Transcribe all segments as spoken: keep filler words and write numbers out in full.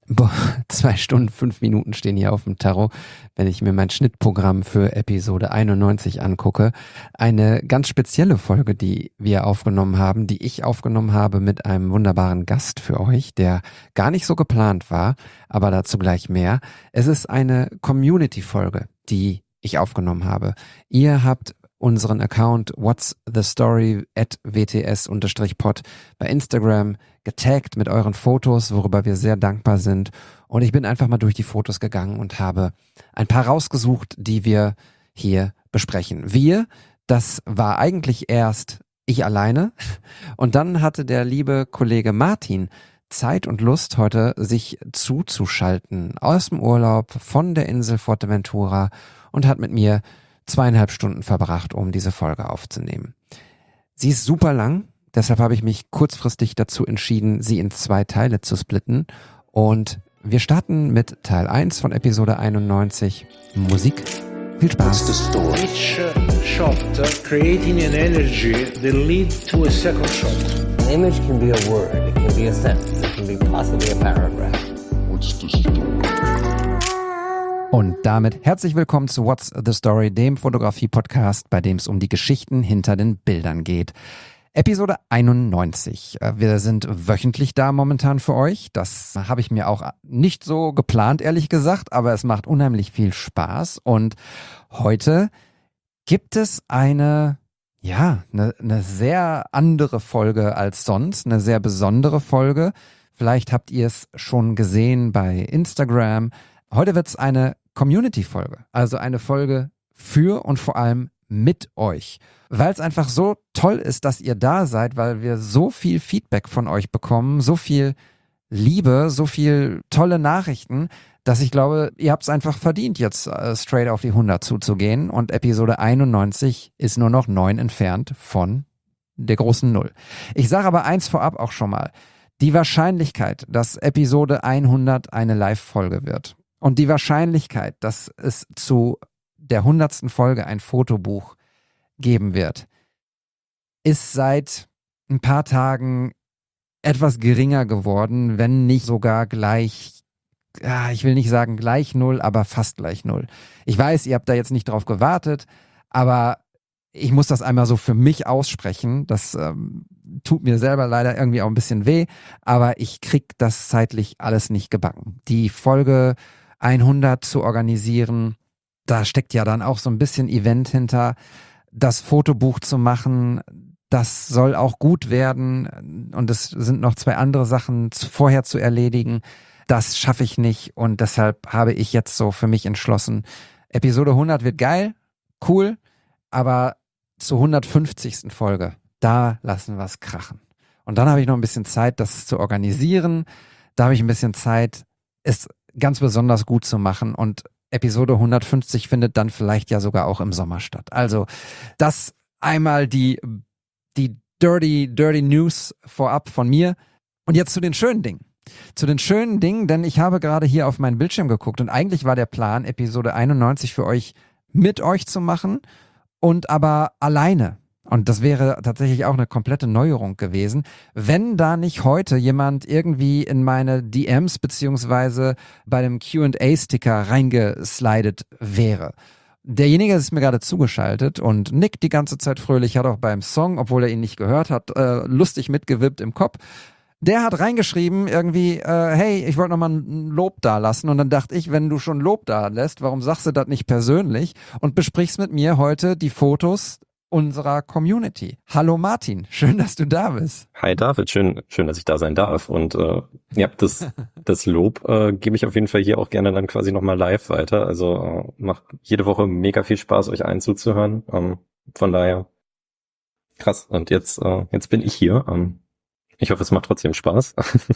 Boah, zwei Stunden, fünf Minuten stehen hier auf dem Tarot, wenn ich mir mein Schnittprogramm für Episode einundneunzig angucke. Eine ganz spezielle Folge, die wir aufgenommen haben, die ich aufgenommen habe mit einem wunderbaren Gast für euch, der gar nicht so geplant war, aber dazu gleich mehr. Es ist eine Community-Folge, die ich aufgenommen habe. Ihr habt unseren Account What's the Story at W T S-Pod bei Instagram getaggt mit euren Fotos, worüber wir sehr dankbar sind. Und ich bin einfach mal durch die Fotos gegangen und habe ein paar rausgesucht, die wir hier besprechen. Wir, das war eigentlich erst ich alleine. Und dann hatte der liebe Kollege Martin Zeit und Lust, heute sich zuzuschalten aus dem Urlaub von der Insel Fuerteventura und hat mit mir zweieinhalb Stunden verbracht, um diese Folge aufzunehmen. Sie ist super lang, deshalb habe ich mich kurzfristig dazu entschieden, sie in zwei Teile zu splitten. Und wir starten mit Teil eins von Episode einundneunzig, Musik. Viel Spaß. What's the story? Each uh, shot uh, creating an energy that leads to a second shot. An image can be a word, it can be a sentence, it can be possibly a paragraph. What's the story? Und damit herzlich willkommen zu What's the Story, dem Fotografie-Podcast, bei dem es um die Geschichten hinter den Bildern geht. Episode einundneunzig. Wir sind wöchentlich da momentan für euch. Das habe ich mir auch nicht so geplant, ehrlich gesagt, aber es macht unheimlich viel Spaß. Und heute gibt es eine, ja, eine, eine sehr andere Folge als sonst, eine sehr besondere Folge. Vielleicht habt ihr es schon gesehen bei Instagram. Heute wird es eine Community-Folge, also eine Folge für und vor allem mit euch, weil es einfach so toll ist, dass ihr da seid, weil wir so viel Feedback von euch bekommen, so viel Liebe, so viel tolle Nachrichten, dass ich glaube, ihr habt es einfach verdient, jetzt äh, straight auf die hundert zuzugehen, und Episode einundneunzig ist nur noch neun entfernt von der großen Null. Ich sage aber eins vorab auch schon mal: Die Wahrscheinlichkeit, dass Episode hundert eine Live-Folge wird, und die Wahrscheinlichkeit, dass es zu der hundertsten Folge ein Fotobuch geben wird, ist seit ein paar Tagen etwas geringer geworden, wenn nicht sogar gleich, ja, ich will nicht sagen gleich null, aber fast gleich null. Ich weiß, ihr habt da jetzt nicht drauf gewartet, aber ich muss das einmal so für mich aussprechen. Das ähm, tut mir selber leider irgendwie auch ein bisschen weh, aber ich krieg das zeitlich alles nicht gebacken. Die Folge hundert zu organisieren, da steckt ja dann auch so ein bisschen Event hinter. Das Fotobuch zu machen, das soll auch gut werden, und es sind noch zwei andere Sachen vorher zu erledigen. Das schaffe ich nicht, und deshalb habe ich jetzt so für mich entschlossen, Episode hundert wird geil, cool, aber zur hundertfünfzigsten Folge, da lassen wir es krachen. Und dann habe ich noch ein bisschen Zeit, das zu organisieren. Da habe ich ein bisschen Zeit, es ganz besonders gut zu machen, und Episode hundertfünfzig findet dann vielleicht ja sogar auch im Sommer statt. Also das einmal die, die dirty, dirty News vorab von mir. Und jetzt zu den schönen Dingen. Zu den schönen Dingen, denn ich habe gerade hier auf meinen Bildschirm geguckt, und eigentlich war der Plan, Episode einundneunzig für euch mit euch zu machen, und aber alleine. Und das wäre tatsächlich auch eine komplette Neuerung gewesen, wenn da nicht heute jemand irgendwie in meine D Ms beziehungsweise bei dem Q and A-Sticker reingeslidet wäre. Derjenige ist mir gerade zugeschaltet und nickt die ganze Zeit fröhlich, hat auch beim Song, obwohl er ihn nicht gehört hat, äh, lustig mitgewippt im Kopf. Der hat reingeschrieben irgendwie, äh, hey, ich wollte nochmal ein Lob da lassen. Und dann dachte ich, wenn du schon Lob da lässt, warum sagst du das nicht persönlich und besprichst mit mir heute die Fotos unserer Community. Hallo Martin, schön, dass du da bist. Hi David, schön, schön, dass ich da sein darf. Und äh, ja, das, das Lob äh, gebe ich auf jeden Fall hier auch gerne dann quasi nochmal live weiter. Also äh, macht jede Woche mega viel Spaß, euch allen zuzuhören. Ähm, von daher krass. Und jetzt, äh, jetzt bin ich hier. Ähm, ich hoffe, es macht trotzdem Spaß.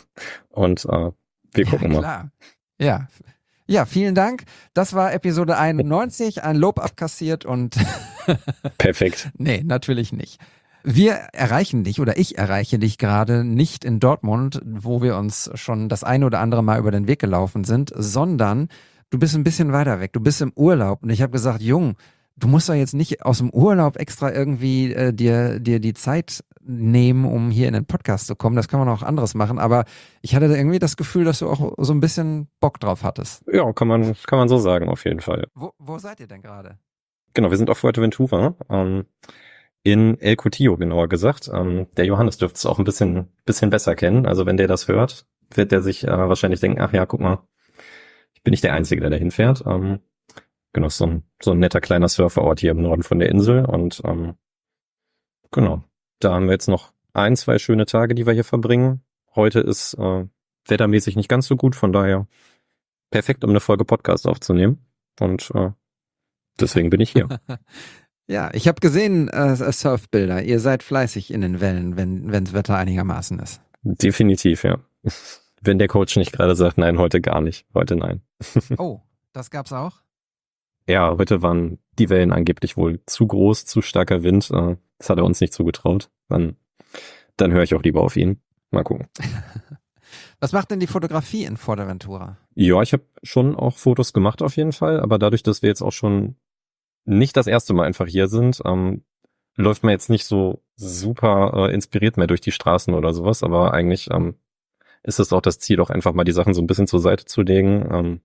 Und äh, wir gucken ja, mal. Klar. Ja, Ja, vielen Dank. Das war Episode einundneunzig, ein Lob abkassiert und perfekt. Nee, natürlich nicht. Wir erreichen dich, oder ich erreiche dich gerade nicht in Dortmund, wo wir uns schon das eine oder andere Mal über den Weg gelaufen sind, sondern du bist ein bisschen weiter weg. Du bist im Urlaub, und ich habe gesagt, Jung, du musst doch jetzt nicht aus dem Urlaub extra irgendwie äh, dir dir die Zeit nehmen, um hier in den Podcast zu kommen. Das kann man auch anderes machen, aber ich hatte irgendwie das Gefühl, dass du auch so ein bisschen Bock drauf hattest. Ja, kann man, kann man so sagen, auf jeden Fall. Wo, wo seid ihr denn gerade? Genau, wir sind auf Fuerteventura, ähm, in El Cotillo genauer gesagt. Ähm, der Johannes dürfte es auch ein bisschen, bisschen besser kennen. Also wenn der das hört, wird der sich äh, wahrscheinlich denken, ach ja, guck mal, ich bin nicht der Einzige, der da hinfährt. Ähm, genau, so ein, so ein netter kleiner Surferort hier im Norden von der Insel und ähm, genau, da haben wir jetzt noch ein, zwei schöne Tage, die wir hier verbringen. Heute ist äh, wettermäßig nicht ganz so gut, von daher perfekt, um eine Folge Podcast aufzunehmen. Und äh, deswegen bin ich hier. Ja, ich habe gesehen, äh, Surfbilder. Ihr seid fleißig in den Wellen, wenn wenns Wetter einigermaßen ist. Definitiv, ja. Wenn der Coach nicht gerade sagt, nein, heute gar nicht. Heute nein. Oh, das gab's auch? Ja, heute waren die Wellen angeblich wohl zu groß, zu starker Wind. Äh, das hat er uns nicht zugetraut. Dann, dann höre ich auch lieber auf ihn. Mal gucken. Was macht denn die Fotografie in Fuerteventura? Ja, ich habe schon auch Fotos gemacht auf jeden Fall, aber dadurch, dass wir jetzt auch schon nicht das erste Mal einfach hier sind, ähm, läuft man jetzt nicht so super äh, inspiriert mehr durch die Straßen oder sowas, aber eigentlich ähm, ist es auch das Ziel, auch einfach mal die Sachen so ein bisschen zur Seite zu legen. Ähm,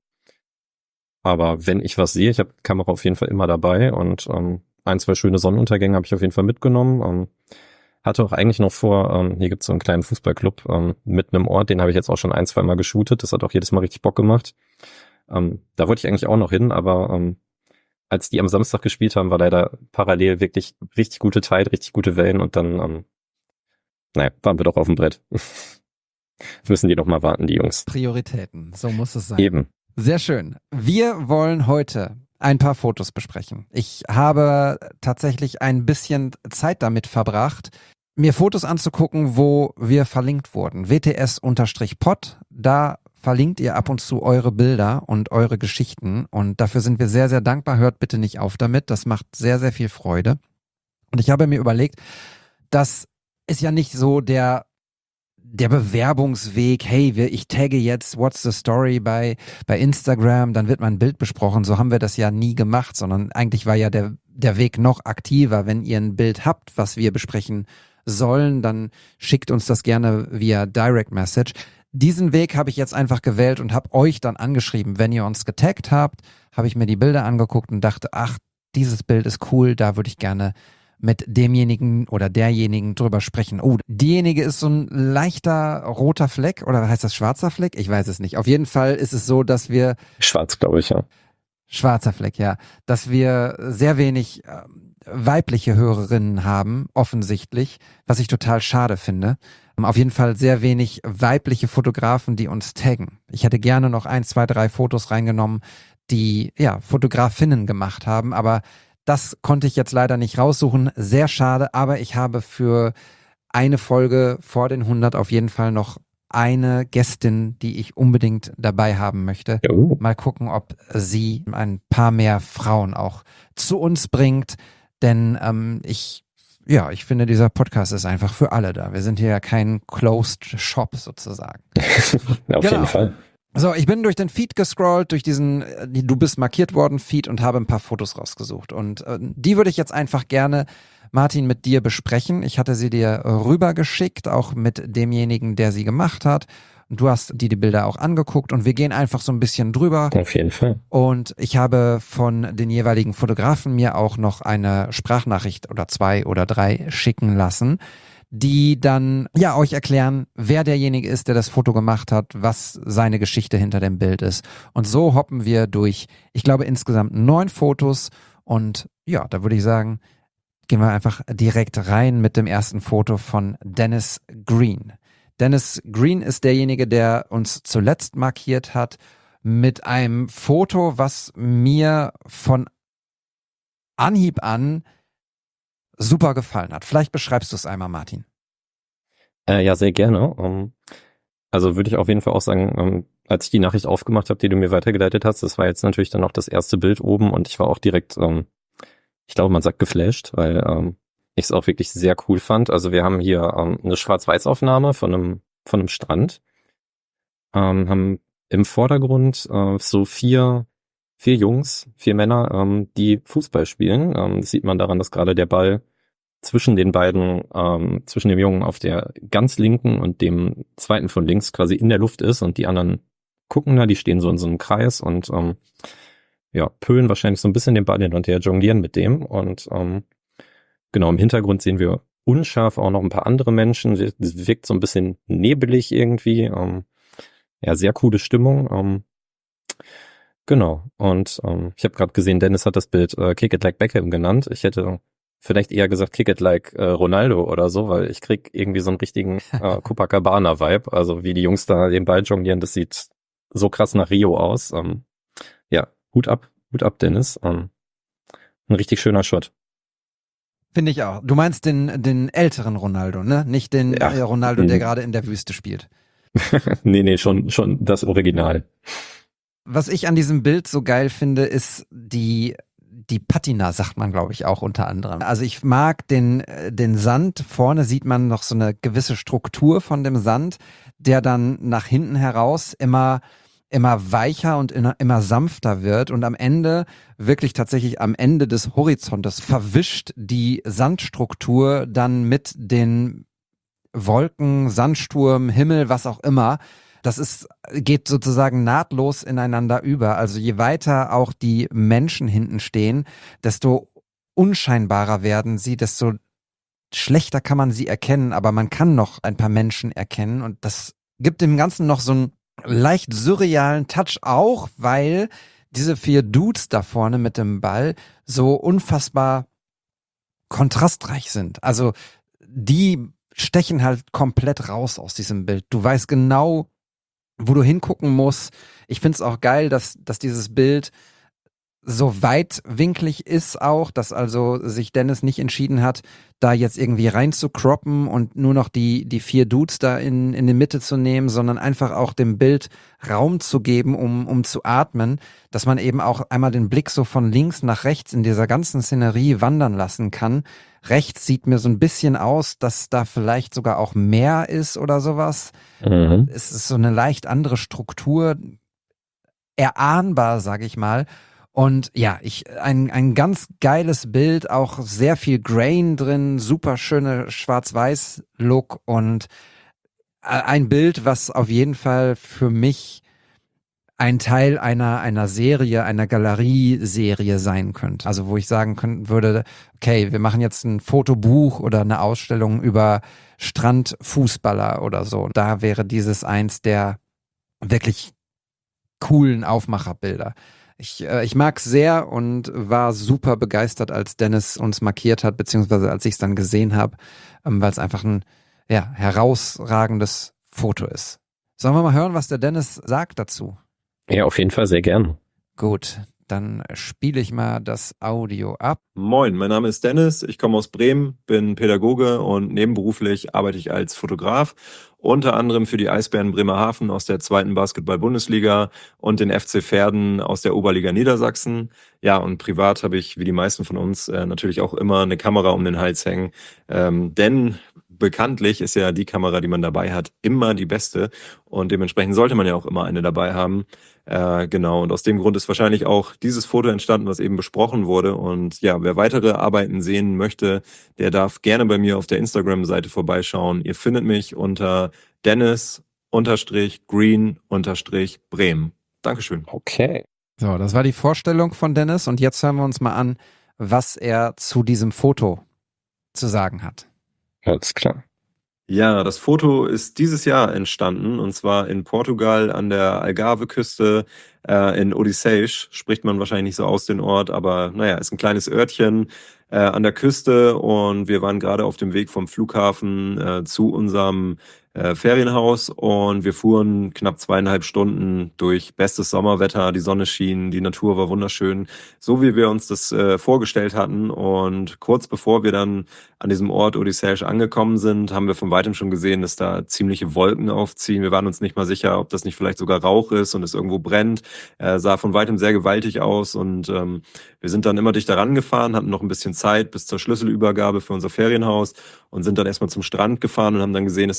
aber wenn ich was sehe, ich habe Kamera auf jeden Fall immer dabei und ähm, ein, zwei schöne Sonnenuntergänge habe ich auf jeden Fall mitgenommen. Ähm, hatte auch eigentlich noch vor, ähm, hier gibt's so einen kleinen Fußballclub ähm, mitten im Ort, den habe ich jetzt auch schon ein, zwei Mal geshootet. Das hat auch jedes Mal richtig Bock gemacht. Ähm, da wollte ich eigentlich auch noch hin, aber ähm, als die am Samstag gespielt haben, war leider parallel wirklich richtig gute Tide, richtig gute Wellen und dann, ähm, naja, waren wir doch auf dem Brett. Müssen die noch mal warten, die Jungs. Prioritäten, so muss es sein. Eben. Sehr schön. Wir wollen heute ein paar Fotos besprechen. Ich habe tatsächlich ein bisschen Zeit damit verbracht, mir Fotos anzugucken, wo wir verlinkt wurden. W T S-Pod, da verlinkt ihr ab und zu eure Bilder und eure Geschichten und dafür sind wir sehr, sehr dankbar. Hört bitte nicht auf damit, das macht sehr, sehr viel Freude. Und ich habe mir überlegt, das ist ja nicht so der der Bewerbungsweg, hey, wir, ich tagge jetzt What's the Story bei, bei Instagram, dann wird mein Bild besprochen. So haben wir das ja nie gemacht, sondern eigentlich war ja der, der Weg noch aktiver. Wenn ihr ein Bild habt, was wir besprechen sollen, dann schickt uns das gerne via Direct Message. Diesen Weg habe ich jetzt einfach gewählt und habe euch dann angeschrieben. Wenn ihr uns getaggt habt, habe ich mir die Bilder angeguckt und dachte, ach, dieses Bild ist cool, da würde ich gerne mit demjenigen oder derjenigen drüber sprechen. Oh, diejenige ist so ein leichter roter Fleck oder heißt das schwarzer Fleck? Ich weiß es nicht. Auf jeden Fall ist es so, dass wir... Schwarz, glaube ich, ja. Schwarzer Fleck, ja. Dass wir sehr wenig äh, weibliche Hörerinnen haben, offensichtlich, was ich total schade finde. Auf jeden Fall sehr wenig weibliche Fotografen, die uns taggen. Ich hätte gerne noch ein, zwei, drei Fotos reingenommen, die ja Fotografinnen gemacht haben, aber das konnte ich jetzt leider nicht raussuchen. Sehr schade, aber ich habe für eine Folge vor den hundert auf jeden Fall noch eine Gästin, die ich unbedingt dabei haben möchte. Oh. Mal gucken, ob sie ein paar mehr Frauen auch zu uns bringt, denn ähm, ich, ja, ich finde, dieser Podcast ist einfach für alle da. Wir sind hier ja kein Closed Shop sozusagen. Auf Genau. jeden Fall. So, ich bin durch den Feed gescrollt, durch diesen äh, Du bist markiert worden Feed und habe ein paar Fotos rausgesucht. Und äh, die würde ich jetzt einfach gerne, Martin, mit dir besprechen. Ich hatte sie dir rübergeschickt, auch mit demjenigen, der sie gemacht hat. Und du hast dir die Bilder auch angeguckt und wir gehen einfach so ein bisschen drüber. Auf jeden Fall. Und ich habe von den jeweiligen Fotografen mir auch noch eine Sprachnachricht oder zwei oder drei schicken lassen, die dann ja euch erklären, wer derjenige ist, der das Foto gemacht hat, was seine Geschichte hinter dem Bild ist. Und so hoppen wir durch, ich glaube, insgesamt neun Fotos. Und ja, da würde ich sagen, gehen wir einfach direkt rein mit dem ersten Foto von Dennis Green. Dennis Green ist derjenige, der uns zuletzt markiert hat mit einem Foto, was mir von Anhieb an super gefallen hat. Vielleicht beschreibst du es einmal, Martin. Äh, ja, sehr gerne. Um, also würde ich auf jeden Fall auch sagen, um, als ich die Nachricht aufgemacht habe, die du mir weitergeleitet hast, das war jetzt natürlich dann auch das erste Bild oben und ich war auch direkt, um, ich glaube, man sagt geflasht, weil um, ich es auch wirklich sehr cool fand. Also wir haben hier um, eine Schwarz-Weiß-Aufnahme von einem von einem Strand, um, haben im Vordergrund uh, so vier vier Jungs, vier Männer, um, die Fußball spielen. Um, das sieht man daran, dass gerade der Ball zwischen den beiden, ähm, zwischen dem Jungen auf der ganz linken und dem zweiten von links quasi in der Luft ist und die anderen gucken da, die stehen so in so einem Kreis und ähm, ja, pölen wahrscheinlich so ein bisschen den Ball hin und her, jonglieren mit dem und ähm, genau, im Hintergrund sehen wir unscharf auch noch ein paar andere Menschen, es wirkt so ein bisschen nebelig irgendwie, ähm, ja, sehr coole Stimmung, ähm, genau, und ähm, ich habe gerade gesehen, Dennis hat das Bild äh, Kick It Like Beckham genannt, ich hätte vielleicht eher gesagt Kick It Like äh, Ronaldo oder so, weil ich krieg irgendwie so einen richtigen äh, Copacabana-Vibe, also wie die Jungs da den Ball jonglieren, das sieht so krass nach Rio aus. Ähm, ja, Hut ab, Hut ab, Dennis. Ähm, ein richtig schöner Shot. Finde ich auch. Du meinst den, den älteren Ronaldo, ne? Nicht den Ja. äh, Ronaldo, der Mhm. gerade in der Wüste spielt. nee, nee, schon, schon das Original. Was ich an diesem Bild so geil finde, ist die, die Patina, sagt man, glaube ich, auch unter anderem. Also ich mag den, äh, den Sand. Vorne sieht man noch so eine gewisse Struktur von dem Sand, der dann nach hinten heraus immer, immer weicher und immer, immer sanfter wird und am Ende, wirklich tatsächlich am Ende des Horizontes, verwischt die Sandstruktur dann mit den Wolken, Sandsturm, Himmel, was auch immer. Das ist, geht sozusagen nahtlos ineinander über. Also je weiter auch die Menschen hinten stehen, desto unscheinbarer werden sie, desto schlechter kann man sie erkennen, aber man kann noch ein paar Menschen erkennen und das gibt dem Ganzen noch so einen leicht surrealen Touch auch, weil diese vier Dudes da vorne mit dem Ball so unfassbar kontrastreich sind. Also die stechen halt komplett raus aus diesem Bild. Du weißt genau, wo du hingucken musst. Ich finde es auch geil, dass, dass dieses Bild so weitwinklig ist auch, dass also sich Dennis nicht entschieden hat, da jetzt irgendwie rein zu croppen und nur noch die, die vier Dudes da in, in die Mitte zu nehmen, sondern einfach auch dem Bild Raum zu geben, um, um zu atmen, dass man eben auch einmal den Blick so von links nach rechts in dieser ganzen Szenerie wandern lassen kann. Rechts sieht mir so ein bisschen aus, dass da vielleicht sogar auch Meer ist oder sowas. Mhm. Es ist so eine leicht andere Struktur, erahnbar, sag ich mal. Und ja, ich ein, ein ganz geiles Bild, auch sehr viel Grain drin, super schöne Schwarz-Weiß-Look und ein Bild, was auf jeden Fall für mich ein Teil einer, einer Serie, einer Galerieserie sein könnte. Also wo ich sagen können würde, okay, wir machen jetzt ein Fotobuch oder eine Ausstellung über Strandfußballer oder so. Da wäre dieses eins der wirklich coolen Aufmacherbilder. Ich, äh, ich mag es sehr und war super begeistert, als Dennis uns markiert hat, beziehungsweise als ich es dann gesehen habe, ähm, weil es einfach ein ja, herausragendes Foto ist. Sollen wir mal hören, was der Dennis sagt dazu? Ja, auf jeden Fall sehr gern. Gut, dann spiele ich mal das Audio ab. Moin, mein Name ist Dennis, ich komme aus Bremen, bin Pädagoge und nebenberuflich arbeite ich als Fotograf, unter anderem für die Eisbären Bremerhaven aus der zweiten Basketball-Bundesliga und den F C Verden aus der Oberliga Niedersachsen. Ja, und privat habe ich, wie die meisten von uns, äh, natürlich auch immer eine Kamera um den Hals hängen, ähm, denn bekanntlich ist ja die Kamera, die man dabei hat, immer die beste und dementsprechend sollte man ja auch immer eine dabei haben. Äh, genau, und aus dem Grund ist wahrscheinlich auch dieses Foto entstanden, was eben besprochen wurde. Und ja, wer weitere Arbeiten sehen möchte, der darf gerne bei mir auf der Instagram-Seite vorbeischauen. Ihr findet mich unter Dennis-Green-Bremen. Dankeschön. Okay. So, das war die Vorstellung von Dennis und jetzt hören wir uns mal an, was er zu diesem Foto zu sagen hat. Alles klar. Ja, das Foto ist dieses Jahr entstanden und zwar in Portugal an der Algarve-Küste äh, in Odisseias. Spricht man wahrscheinlich nicht so aus den Ort, aber naja, ist ein kleines Örtchen äh, an der Küste und wir waren gerade auf dem Weg vom Flughafen äh, zu unserem äh, Ferienhaus und wir fuhren knapp zweieinhalb Stunden durch bestes Sommerwetter, die Sonne schien, die Natur war wunderschön, so wie wir uns das äh, vorgestellt hatten und kurz bevor wir dann an diesem Ort Odisseias angekommen sind, haben wir von weitem schon gesehen, dass da ziemliche Wolken aufziehen. Wir waren uns nicht mal sicher, ob das nicht vielleicht sogar Rauch ist und es irgendwo brennt. Äh, sah von weitem sehr gewaltig aus und ähm, wir sind dann immer dichter rangefahren, hatten noch ein bisschen Zeit bis zur Schlüsselübergabe für unser Ferienhaus und sind dann erstmal zum Strand gefahren und haben dann gesehen, es ist tatsächlich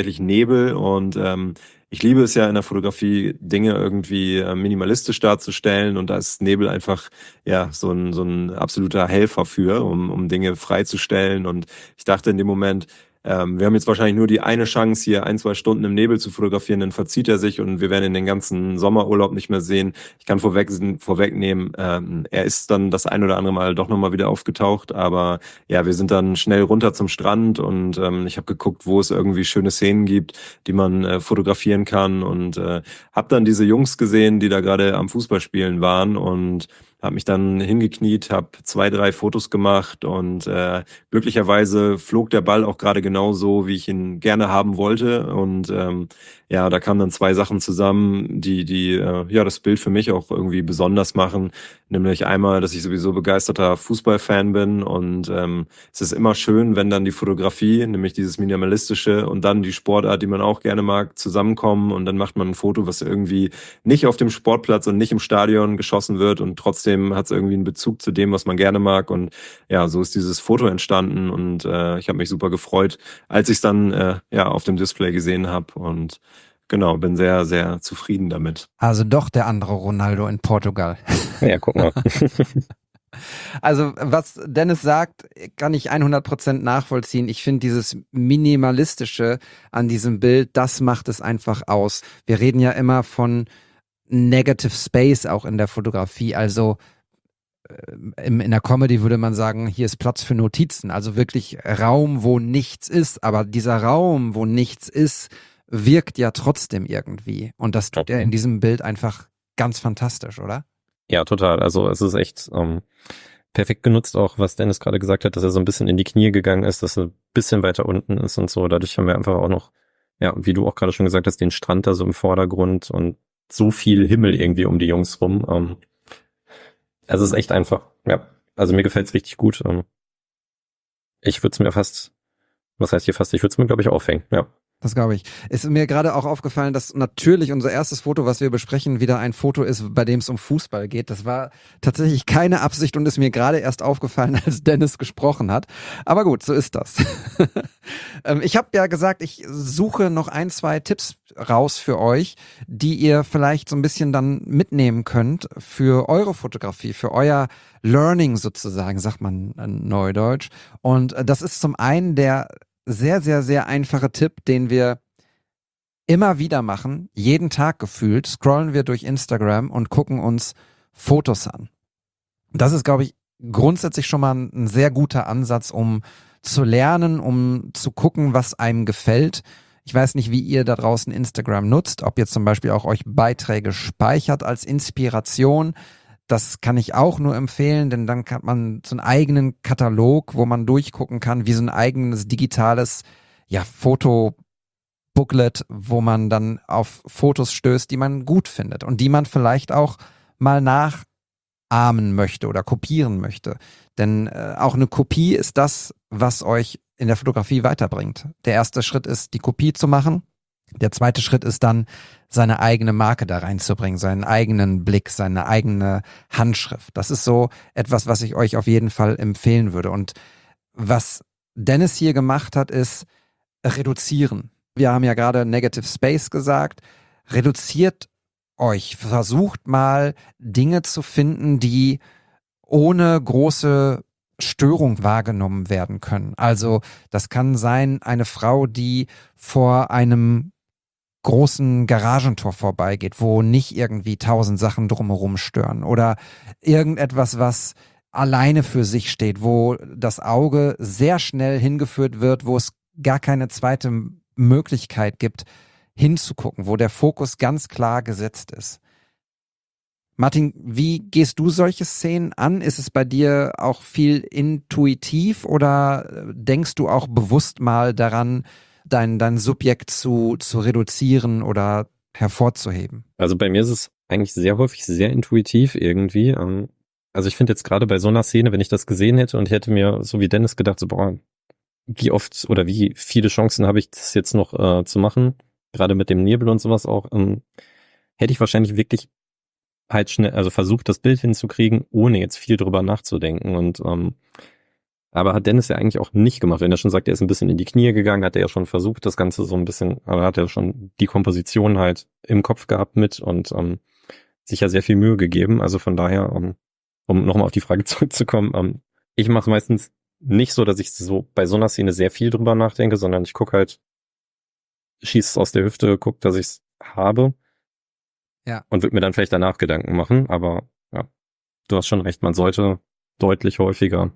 tatsächlich Nebel und ähm, ich liebe es ja in der Fotografie, Dinge irgendwie äh, minimalistisch darzustellen und da ist Nebel einfach ja so ein so ein absoluter Helfer für, um um Dinge freizustellen und ich dachte in dem Moment, ähm, wir haben jetzt wahrscheinlich nur die eine Chance, hier ein, zwei Stunden im Nebel zu fotografieren, dann verzieht er sich und wir werden ihn den ganzen Sommerurlaub nicht mehr sehen. Ich kann vorweg, vorwegnehmen, ähm, er ist dann das ein oder andere Mal doch nochmal wieder aufgetaucht, aber ja, wir sind dann schnell runter zum Strand und ähm, ich habe geguckt, wo es irgendwie schöne Szenen gibt, die man äh, fotografieren kann und äh, habe dann diese Jungs gesehen, die da gerade am Fußballspielen waren und habe mich dann hingekniet, habe zwei, drei Fotos gemacht und äh, glücklicherweise flog der Ball auch gerade genau so, wie ich ihn gerne haben wollte und ähm, ja, da kamen dann zwei Sachen zusammen, die die äh, ja das Bild für mich auch irgendwie besonders machen, nämlich einmal, dass ich sowieso begeisterter Fußballfan bin und ähm, es ist immer schön, wenn dann die Fotografie, nämlich dieses minimalistische und dann die Sportart, die man auch gerne mag, zusammenkommen und dann macht man ein Foto, was irgendwie nicht auf dem Sportplatz und nicht im Stadion geschossen wird und trotzdem hat es irgendwie einen Bezug zu dem, was man gerne mag und ja, so ist dieses Foto entstanden und äh, ich habe mich super gefreut, als ich es dann äh, ja auf dem Display gesehen habe und genau, bin sehr, sehr zufrieden damit. Also doch der andere Ronaldo in Portugal. Ja, guck mal. Also was Dennis sagt, kann ich hundert Prozent nachvollziehen. Ich finde dieses Minimalistische an diesem Bild, das macht es einfach aus. Wir reden ja immer von Negative Space auch in der Fotografie, also in, in der Comedy würde man sagen, hier ist Platz für Notizen, also wirklich Raum, wo nichts ist, aber dieser Raum, wo nichts ist, wirkt ja trotzdem irgendwie und das tut er in diesem Bild einfach ganz fantastisch, oder? Ja, total. Also es ist echt ähm, perfekt genutzt auch, was Dennis gerade gesagt hat, dass er so ein bisschen in die Knie gegangen ist, dass er ein bisschen weiter unten ist und so. Dadurch haben wir einfach auch noch, ja, wie du auch gerade schon gesagt hast, den Strand da so im Vordergrund und so viel Himmel irgendwie um die Jungs rum. Ähm, also es ist echt einfach, ja, also mir gefällt's richtig gut. Ähm, ich würde es mir fast, was heißt hier fast, ich würde es mir, glaube ich, aufhängen, ja. Das glaube ich. Es ist mir gerade auch aufgefallen, dass natürlich unser erstes Foto, was wir besprechen, wieder ein Foto ist, bei dem es um Fußball geht. Das war tatsächlich keine Absicht und ist mir gerade erst aufgefallen, als Dennis gesprochen hat. Aber gut, so ist das. Ich habe ja gesagt, ich suche noch ein, zwei Tipps raus für euch, die ihr vielleicht so ein bisschen dann mitnehmen könnt für eure Fotografie, für euer Learning sozusagen, sagt man in Neudeutsch. Und das ist zum einen der sehr, sehr, sehr einfache Tipp, den wir immer wieder machen, jeden Tag gefühlt, scrollen wir durch Instagram und gucken uns Fotos an. Das ist, glaube ich, grundsätzlich schon mal ein sehr guter Ansatz, um zu lernen, um zu gucken, was einem gefällt. Ich weiß nicht, wie ihr da draußen Instagram nutzt, ob ihr zum Beispiel auch euch Beiträge speichert als Inspiration. Das kann ich auch nur empfehlen, denn dann hat man so einen eigenen Katalog, wo man durchgucken kann, wie so ein eigenes digitales, ja, Fotobooklet, wo man dann auf Fotos stößt, die man gut findet und die man vielleicht auch mal nachahmen möchte oder kopieren möchte. Denn äh, auch eine Kopie ist das, was euch in der Fotografie weiterbringt. Der erste Schritt ist, die Kopie zu machen. Der zweite Schritt ist dann, seine eigene Marke da reinzubringen, seinen eigenen Blick, seine eigene Handschrift. Das ist so etwas, was ich euch auf jeden Fall empfehlen würde. Und was Dennis hier gemacht hat, ist reduzieren. Wir haben ja gerade Negative Space gesagt. Reduziert euch. Versucht mal, Dinge zu finden, die ohne große Störung wahrgenommen werden können. Also das kann sein, eine Frau, die vor einem großen Garagentor vorbeigeht, wo nicht irgendwie tausend Sachen drumherum stören oder irgendetwas, was alleine für sich steht, wo das Auge sehr schnell hingeführt wird, wo es gar keine zweite Möglichkeit gibt, hinzugucken, wo der Fokus ganz klar gesetzt ist. Martin, wie gehst du solche Szenen an? Ist es bei dir auch viel intuitiv oder denkst du auch bewusst mal daran, dein, dein Subjekt zu, zu reduzieren oder hervorzuheben? Also bei mir ist es eigentlich sehr häufig sehr intuitiv irgendwie. Also ich finde jetzt gerade bei so einer Szene, wenn ich das gesehen hätte und ich hätte mir so wie Dennis gedacht, so boah, wie oft oder wie viele Chancen habe ich das jetzt noch äh, zu machen, gerade mit dem Nebel und sowas auch, ähm, hätte ich wahrscheinlich wirklich halt schnell, also versucht, das Bild hinzukriegen, ohne jetzt viel drüber nachzudenken und ähm, Aber hat Dennis ja eigentlich auch nicht gemacht. Wenn er schon sagt, er ist ein bisschen in die Knie gegangen, hat er ja schon versucht, das Ganze so ein bisschen, aber hat er schon die Komposition halt im Kopf gehabt mit und ähm, sich ja sehr viel Mühe gegeben. Also von daher, um, um nochmal auf die Frage zurückzukommen, ähm, ich mache es meistens nicht so, dass ich so bei so einer Szene sehr viel drüber nachdenke, sondern ich gucke halt, schieße es aus der Hüfte, gucke, dass ich es habe. Ja. Und würde mir dann vielleicht danach Gedanken machen. Aber ja, du hast schon recht, man sollte deutlich häufiger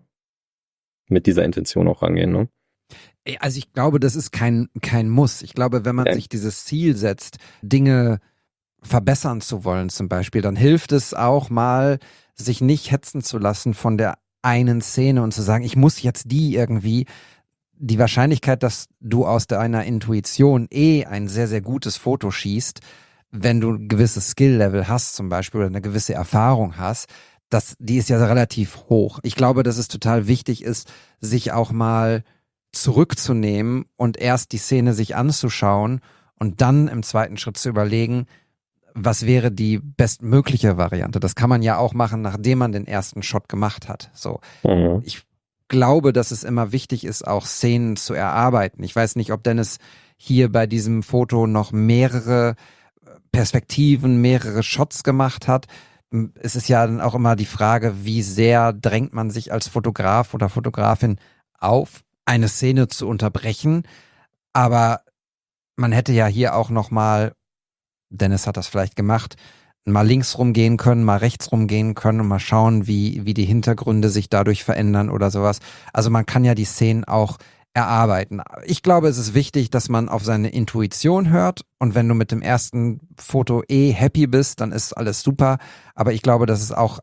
mit dieser Intention auch rangehen, ne? Also ich glaube, das ist kein, kein Muss. Ich glaube, wenn man Ja. sich dieses Ziel setzt, Dinge verbessern zu wollen zum Beispiel, dann hilft es auch mal, sich nicht hetzen zu lassen von der einen Szene und zu sagen, ich muss jetzt die irgendwie. Die Wahrscheinlichkeit, dass du aus deiner Intuition eh ein sehr, sehr gutes Foto schießt, wenn du ein gewisses Skill-Level hast zum Beispiel oder eine gewisse Erfahrung hast, das, die ist ja relativ hoch. Ich glaube, dass es total wichtig ist, sich auch mal zurückzunehmen und erst die Szene sich anzuschauen und dann im zweiten Schritt zu überlegen, was wäre die bestmögliche Variante. Das kann man ja auch machen, nachdem man den ersten Shot gemacht hat. So, Mhm. ich glaube, dass es immer wichtig ist, auch Szenen zu erarbeiten. Ich weiß nicht, ob Dennis hier bei diesem Foto noch mehrere Perspektiven, mehrere Shots gemacht hat. Es ist ja dann auch immer die Frage, wie sehr drängt man sich als Fotograf oder Fotografin auf, eine Szene zu unterbrechen. Aber man hätte ja hier auch nochmal, Dennis hat das vielleicht gemacht, mal links rumgehen können, mal rechts rumgehen können und mal schauen, wie, wie die Hintergründe sich dadurch verändern oder sowas. Also man kann ja die Szenen auch erarbeiten. Ich glaube, es ist wichtig, dass man auf seine Intuition hört und wenn du mit dem ersten Foto eh happy bist, dann ist alles super. Aber ich glaube, dass es auch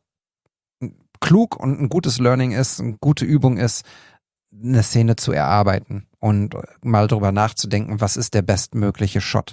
klug und ein gutes Learning ist, eine gute Übung ist, eine Szene zu erarbeiten und mal drüber nachzudenken, was ist der bestmögliche Shot.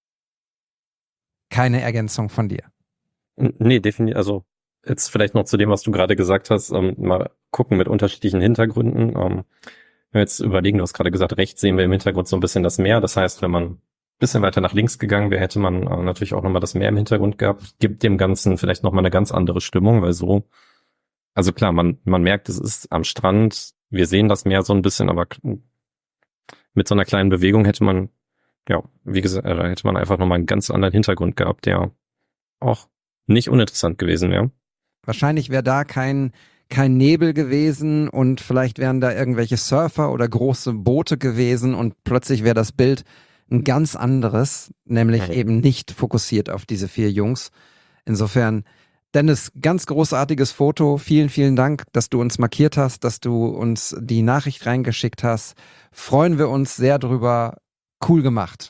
Keine Ergänzung von dir. Nee, definitiv, also jetzt vielleicht noch zu dem, was du gerade gesagt hast, ähm, mal gucken mit unterschiedlichen Hintergründen. Ähm, wenn wir jetzt überlegen, du hast gerade gesagt, rechts sehen wir im Hintergrund so ein bisschen das Meer. Das heißt, wenn man ein bisschen weiter nach links gegangen wäre, hätte man äh, natürlich auch nochmal das Meer im Hintergrund gehabt. Gibt dem Ganzen vielleicht nochmal eine ganz andere Stimmung, weil so, also klar, man, man merkt, es ist am Strand, wir sehen das Meer so ein bisschen, aber mit so einer kleinen Bewegung hätte man, ja, wie gesagt, äh, da hätte man einfach nochmal einen ganz anderen Hintergrund gehabt, der auch nicht uninteressant gewesen wäre. Wahrscheinlich wäre da kein, kein Nebel gewesen und vielleicht wären da irgendwelche Surfer oder große Boote gewesen und plötzlich wäre das Bild ein ganz anderes, nämlich Mhm. eben nicht fokussiert auf diese vier Jungs. Insofern, Dennis, ganz großartiges Foto. Vielen, vielen Dank, dass du uns markiert hast, dass du uns die Nachricht reingeschickt hast. Freuen wir uns sehr drüber. Cool gemacht.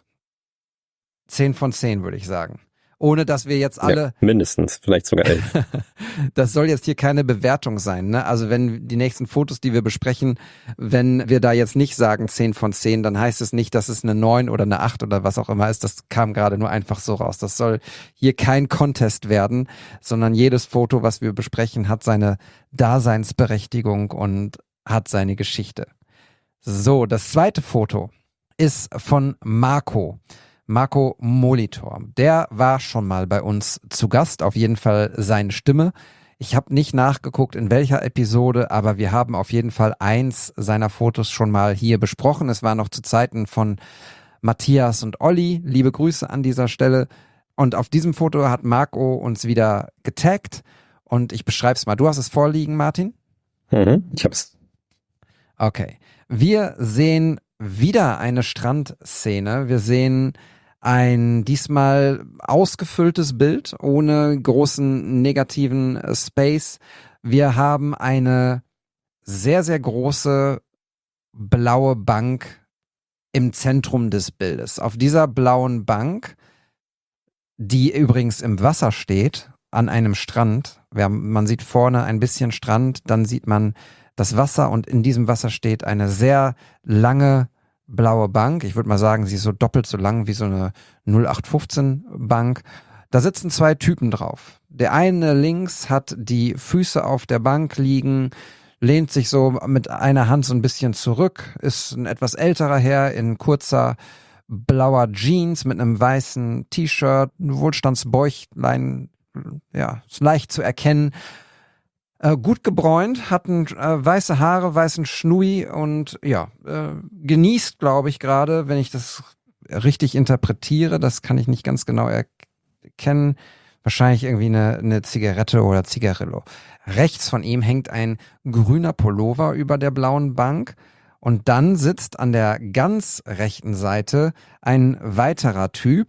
Zehn von zehn, würde ich sagen. Ohne dass wir jetzt alle... Ja, mindestens, vielleicht sogar elf. Das soll jetzt hier keine Bewertung sein, ne? Also wenn die nächsten Fotos, die wir besprechen, wenn wir da jetzt nicht sagen zehn von zehn, dann heißt es nicht, dass es eine neun oder eine acht oder was auch immer ist. Das kam gerade nur einfach so raus. Das soll hier kein Contest werden, sondern jedes Foto, was wir besprechen, hat seine Daseinsberechtigung und hat seine Geschichte. So, das zweite Foto ist von Marco. Marco Molitor. Der war schon mal bei uns zu Gast, auf jeden Fall seine Stimme. Ich habe nicht nachgeguckt, in welcher Episode, aber wir haben auf jeden Fall eins seiner Fotos schon mal hier besprochen. Es war noch zu Zeiten von Matthias und Olli. Liebe Grüße an dieser Stelle. Und auf diesem Foto hat Marco uns wieder getaggt und ich beschreibe es mal. Du hast es vorliegen, Martin? Mhm, ich hab's. Okay. Wir sehen wieder eine Strandszene. Wir sehen ein diesmal ausgefülltes Bild ohne großen negativen Space. Wir haben eine sehr, sehr große blaue Bank im Zentrum des Bildes. Auf dieser blauen Bank, die übrigens im Wasser steht, an einem Strand. Man sieht vorne ein bisschen Strand, dann sieht man das Wasser und in diesem Wasser steht eine sehr lange blaue Bank. Ich würde mal sagen, sie ist so doppelt so lang wie so eine null acht fünfzehn Bank. Da sitzen zwei Typen drauf. Der eine links hat die Füße auf der Bank liegen, lehnt sich so mit einer Hand so ein bisschen zurück, ist ein etwas älterer Herr in kurzer blauer Jeans mit einem weißen T-Shirt, ein Wohlstandsbäuchlein, ja, ist leicht zu erkennen. Äh, gut gebräunt, hatten äh, weiße Haare, weißen Schnui und ja, äh, genießt, glaube ich, gerade, wenn ich das richtig interpretiere, das kann ich nicht ganz genau erkennen, wahrscheinlich irgendwie eine, eine Zigarette oder Zigarillo. Rechts von ihm hängt ein grüner Pullover über der blauen Bank und dann sitzt an der ganz rechten Seite ein weiterer Typ,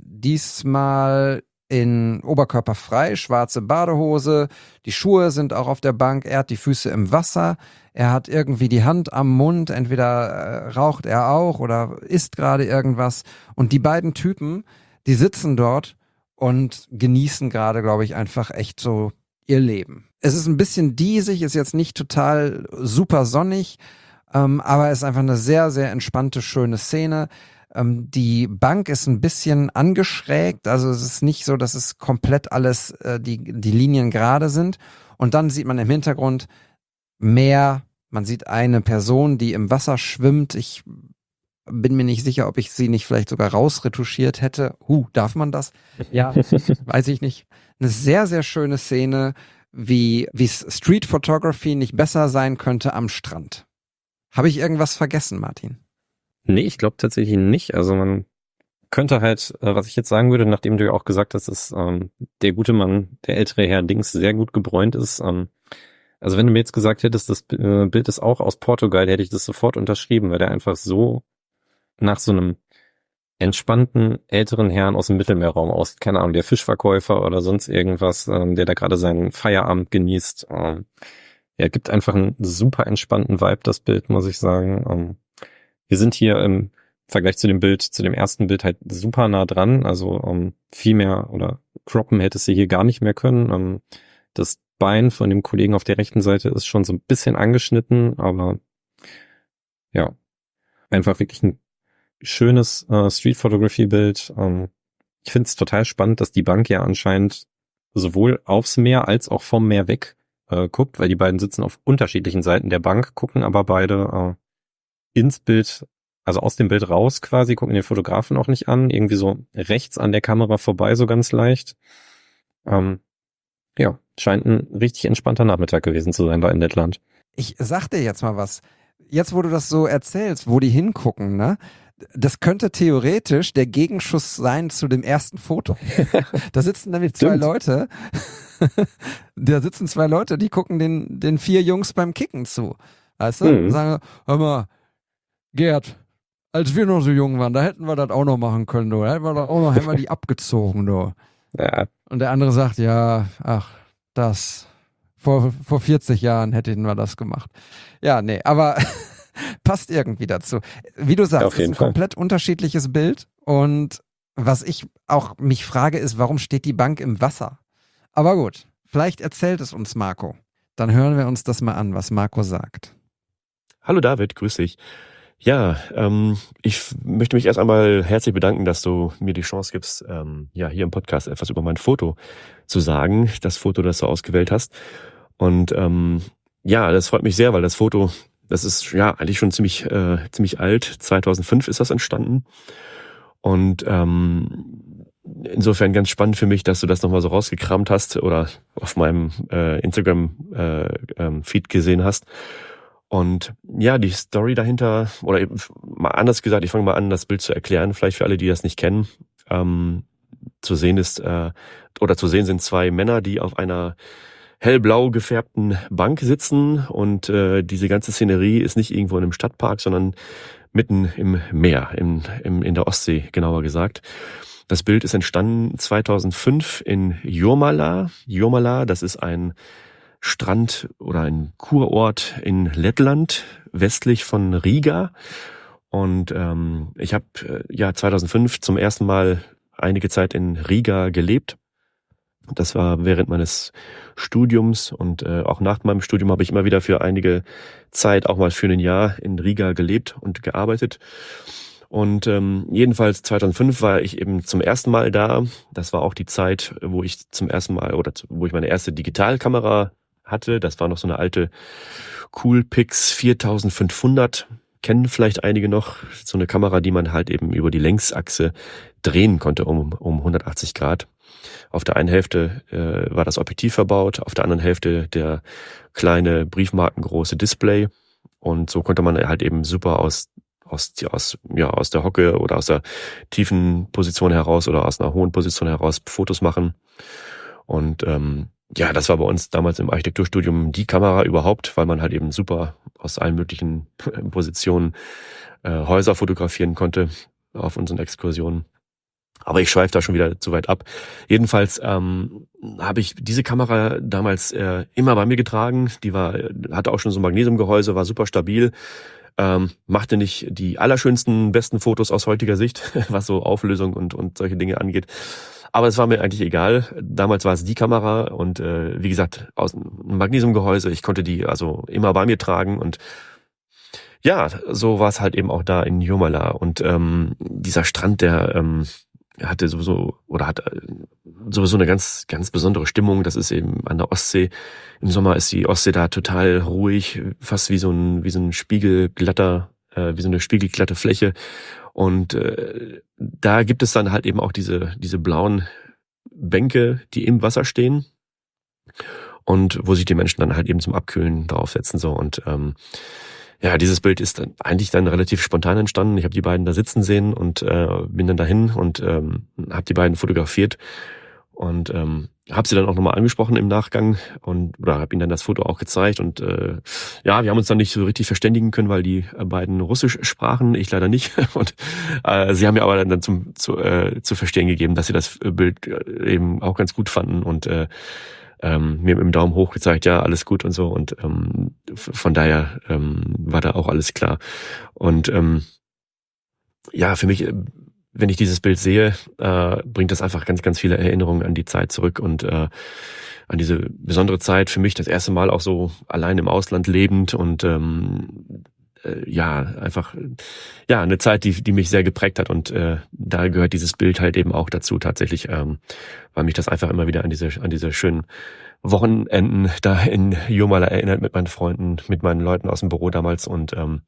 diesmal in Oberkörper frei, schwarze Badehose, die Schuhe sind auch auf der Bank, er hat die Füße im Wasser, er hat irgendwie die Hand am Mund, entweder äh, raucht er auch oder isst gerade irgendwas und die beiden Typen, die sitzen dort und genießen gerade, glaube ich, einfach echt so ihr Leben. Es ist ein bisschen diesig, ist jetzt nicht total super sonnig, ähm, aber es ist einfach eine sehr, sehr entspannte, schöne Szene. Ähm, die Bank ist ein bisschen angeschrägt, also es ist nicht so, dass es komplett alles, äh, die, die Linien gerade sind. Und dann sieht man im Hintergrund Meer, man sieht eine Person, die im Wasser schwimmt. Ich bin mir nicht sicher, ob ich sie nicht vielleicht sogar rausretuschiert hätte. Huh, darf man das? Ja, weiß ich nicht. Eine sehr, sehr schöne Szene, wie wie Street Photography nicht besser sein könnte am Strand. Habe ich irgendwas vergessen, Martin? Nee, ich glaube tatsächlich nicht. Also man könnte halt, äh, was ich jetzt sagen würde, nachdem du ja auch gesagt hast, dass ähm, der gute Mann, der ältere Herr Dings, sehr gut gebräunt ist. Ähm, also wenn du mir jetzt gesagt hättest, das äh, Bild ist auch aus Portugal, hätte ich das sofort unterschrieben, weil der einfach so nach so einem entspannten älteren Herrn aus dem Mittelmeerraum aussieht. Keine Ahnung, der Fischverkäufer oder sonst irgendwas, ähm, der da gerade seinen Feierabend genießt. Ähm, ja, gibt einfach einen super entspannten Vibe, das Bild, muss ich sagen. Ähm, Wir sind hier im Vergleich zu dem Bild, zu dem ersten Bild halt super nah dran. Also um, viel mehr oder croppen hättest du hier gar nicht mehr können. Um, das Bein von dem Kollegen auf der rechten Seite ist schon so ein bisschen angeschnitten, aber ja, einfach wirklich ein schönes äh, Street-Photography-Bild. Um, ich finde es total spannend, dass die Bank ja anscheinend sowohl aufs Meer als auch vom Meer weg äh, guckt, weil die beiden sitzen auf unterschiedlichen Seiten der Bank, gucken aber beide äh, ins Bild, also aus dem Bild raus quasi, gucken den Fotografen auch nicht an, irgendwie so rechts an der Kamera vorbei, so ganz leicht. Ähm, ja, scheint ein richtig entspannter Nachmittag gewesen zu sein da in Lettland. Ich sag dir jetzt mal was. Jetzt, wo du das so erzählst, wo die hingucken, ne? Das könnte theoretisch der Gegenschuss sein zu dem ersten Foto. Da sitzen nämlich zwei Stimmt. Leute, da sitzen zwei Leute, die gucken den, den vier Jungs beim Kicken zu. Weißt du? Mhm. Und sagen, hör mal, Gerd, als wir noch so jung waren, da hätten wir das auch noch machen können, du. Da hätten wir das auch noch, hätten wir die abgezogen, du. Ja, Und der andere sagt, ja, ach, das, vor, vor vierzig Jahren hätten wir das gemacht. Ja, nee, aber passt irgendwie dazu. Wie du sagst, Auf ist jeden ein Fall. komplett unterschiedliches Bild und was ich auch mich frage ist, warum steht die Bank im Wasser? Aber gut, vielleicht erzählt es uns Marco. Dann hören wir uns das mal an, was Marco sagt. Hallo David, grüß dich. Ja, ähm, ich f- möchte mich erst einmal herzlich bedanken, dass du mir die Chance gibst, ähm, ja, hier im Podcast etwas über mein Foto zu sagen, das Foto, das du ausgewählt hast. Und ähm, ja, das freut mich sehr, weil das Foto, das ist ja eigentlich schon ziemlich äh, ziemlich alt. zweitausendfünf ist das entstanden. Und ähm, insofern ganz spannend für mich, dass du das nochmal so rausgekramt hast oder auf meinem äh, Instagram-Feed äh, ähm, Feed gesehen hast. Und ja, die Story dahinter, oder eben mal anders gesagt, ich fange mal an, das Bild zu erklären, vielleicht für alle, die das nicht kennen. Ähm, zu sehen ist, äh, oder zu sehen sind zwei Männer, die auf einer hellblau gefärbten Bank sitzen und äh, diese ganze Szenerie ist nicht irgendwo in einem Stadtpark, sondern mitten im Meer, im, im, in der Ostsee, genauer gesagt. Das Bild ist entstanden zweitausendfünf in Jurmala. Jurmala, das ist ein Strand oder ein Kurort in Lettland, westlich von Riga. Und ähm, ich habe äh, ja zweitausendfünf zum ersten Mal einige Zeit in Riga gelebt. Das war während meines Studiums und äh, auch nach meinem Studium habe ich immer wieder für einige Zeit, auch mal für ein Jahr in Riga gelebt und gearbeitet. Und ähm, jedenfalls zweitausendfünf war ich eben zum ersten Mal da. Das war auch die Zeit, wo ich zum ersten Mal oder zu- wo ich meine erste Digitalkamera hatte. Das war noch so eine alte Coolpix viertausendfünfhundert. Kennen vielleicht einige noch. So eine Kamera, die man halt eben über die Längsachse drehen konnte um, um hundertachtzig Grad. Auf der einen Hälfte äh, war das Objektiv verbaut, auf der anderen Hälfte der kleine briefmarkengroße Display. Und so konnte man halt eben super aus aus aus ja aus der Hocke oder aus der tiefen Position heraus oder aus einer hohen Position heraus Fotos machen. Und ähm, ja, das war bei uns damals im Architekturstudium die Kamera überhaupt, weil man halt eben super aus allen möglichen Positionen äh, Häuser fotografieren konnte auf unseren Exkursionen. Aber ich schweife da schon wieder zu weit ab. Jedenfalls ähm, habe ich diese Kamera damals äh, immer bei mir getragen. Die war, hatte auch schon so ein Magnesiumgehäuse, war super stabil. Ähm, machte nicht die allerschönsten, besten Fotos aus heutiger Sicht, was so Auflösung und, und solche Dinge angeht. Aber es war mir eigentlich egal. Damals war es die Kamera und äh, wie gesagt, aus einem Magnesiumgehäuse. Ich konnte die also immer bei mir tragen und ja, so war es halt eben auch da in Jomala. Und ähm, dieser Strand, der ähm, hatte sowieso oder hat sowieso eine ganz, ganz besondere Stimmung. Das ist eben an der Ostsee. Im Sommer ist die Ostsee da total ruhig, fast wie so ein, wie so ein spiegelglatter, äh, wie so eine spiegelglatte Fläche. Und äh, da gibt es dann halt eben auch diese, diese blauen Bänke, die im Wasser stehen und wo sich die Menschen dann halt eben zum Abkühlen draufsetzen, so. Und ähm, ja, dieses Bild ist dann eigentlich dann relativ spontan entstanden. Ich habe die beiden da sitzen sehen und äh, bin dann dahin und ähm, habe die beiden fotografiert und ähm, habe sie dann auch nochmal angesprochen im Nachgang und oder habe ihnen dann das Foto auch gezeigt und äh, ja, wir haben uns dann nicht so richtig verständigen können, weil die beiden Russisch sprachen, ich leider nicht und äh, sie haben mir aber dann, dann zum zu, äh, zu verstehen gegeben, dass sie das Bild eben auch ganz gut fanden und äh, Ähm, mir mit dem Daumen hoch gezeigt, ja, alles gut und so. Und ähm, von daher ähm, war da auch alles klar. Und ähm, ja, für mich, wenn ich dieses Bild sehe, äh, bringt das einfach ganz, ganz viele Erinnerungen an die Zeit zurück und äh, an diese besondere Zeit. Für mich das erste Mal auch so allein im Ausland lebend und ähm, äh, ja, einfach ja eine Zeit, die die mich sehr geprägt hat. Und äh, da gehört dieses Bild halt eben auch dazu tatsächlich, ähm, weil mich das einfach immer wieder an diese an diese schönen Wochenenden da in Jomala erinnert mit meinen Freunden, mit meinen Leuten aus dem Büro damals. Und ähm,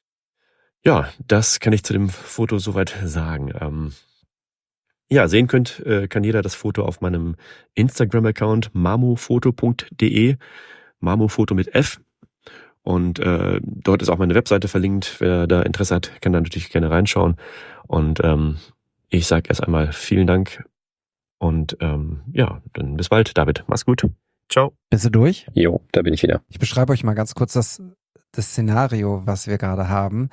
ja, das kann ich zu dem Foto soweit sagen. Ähm, ja, sehen könnt, äh, kann jeder das Foto auf meinem Instagram-Account mamofoto punkt de, Mamofoto mit F. Und äh, dort ist auch meine Webseite verlinkt. Wer da Interesse hat, kann da natürlich gerne reinschauen. Und ähm, ich sage erst einmal vielen Dank. Und ähm, ja, dann bis bald, David. Mach's gut. Ciao. Bist du durch? Jo, da bin ich wieder. Ich beschreibe euch mal ganz kurz das, das Szenario, was wir gerade haben.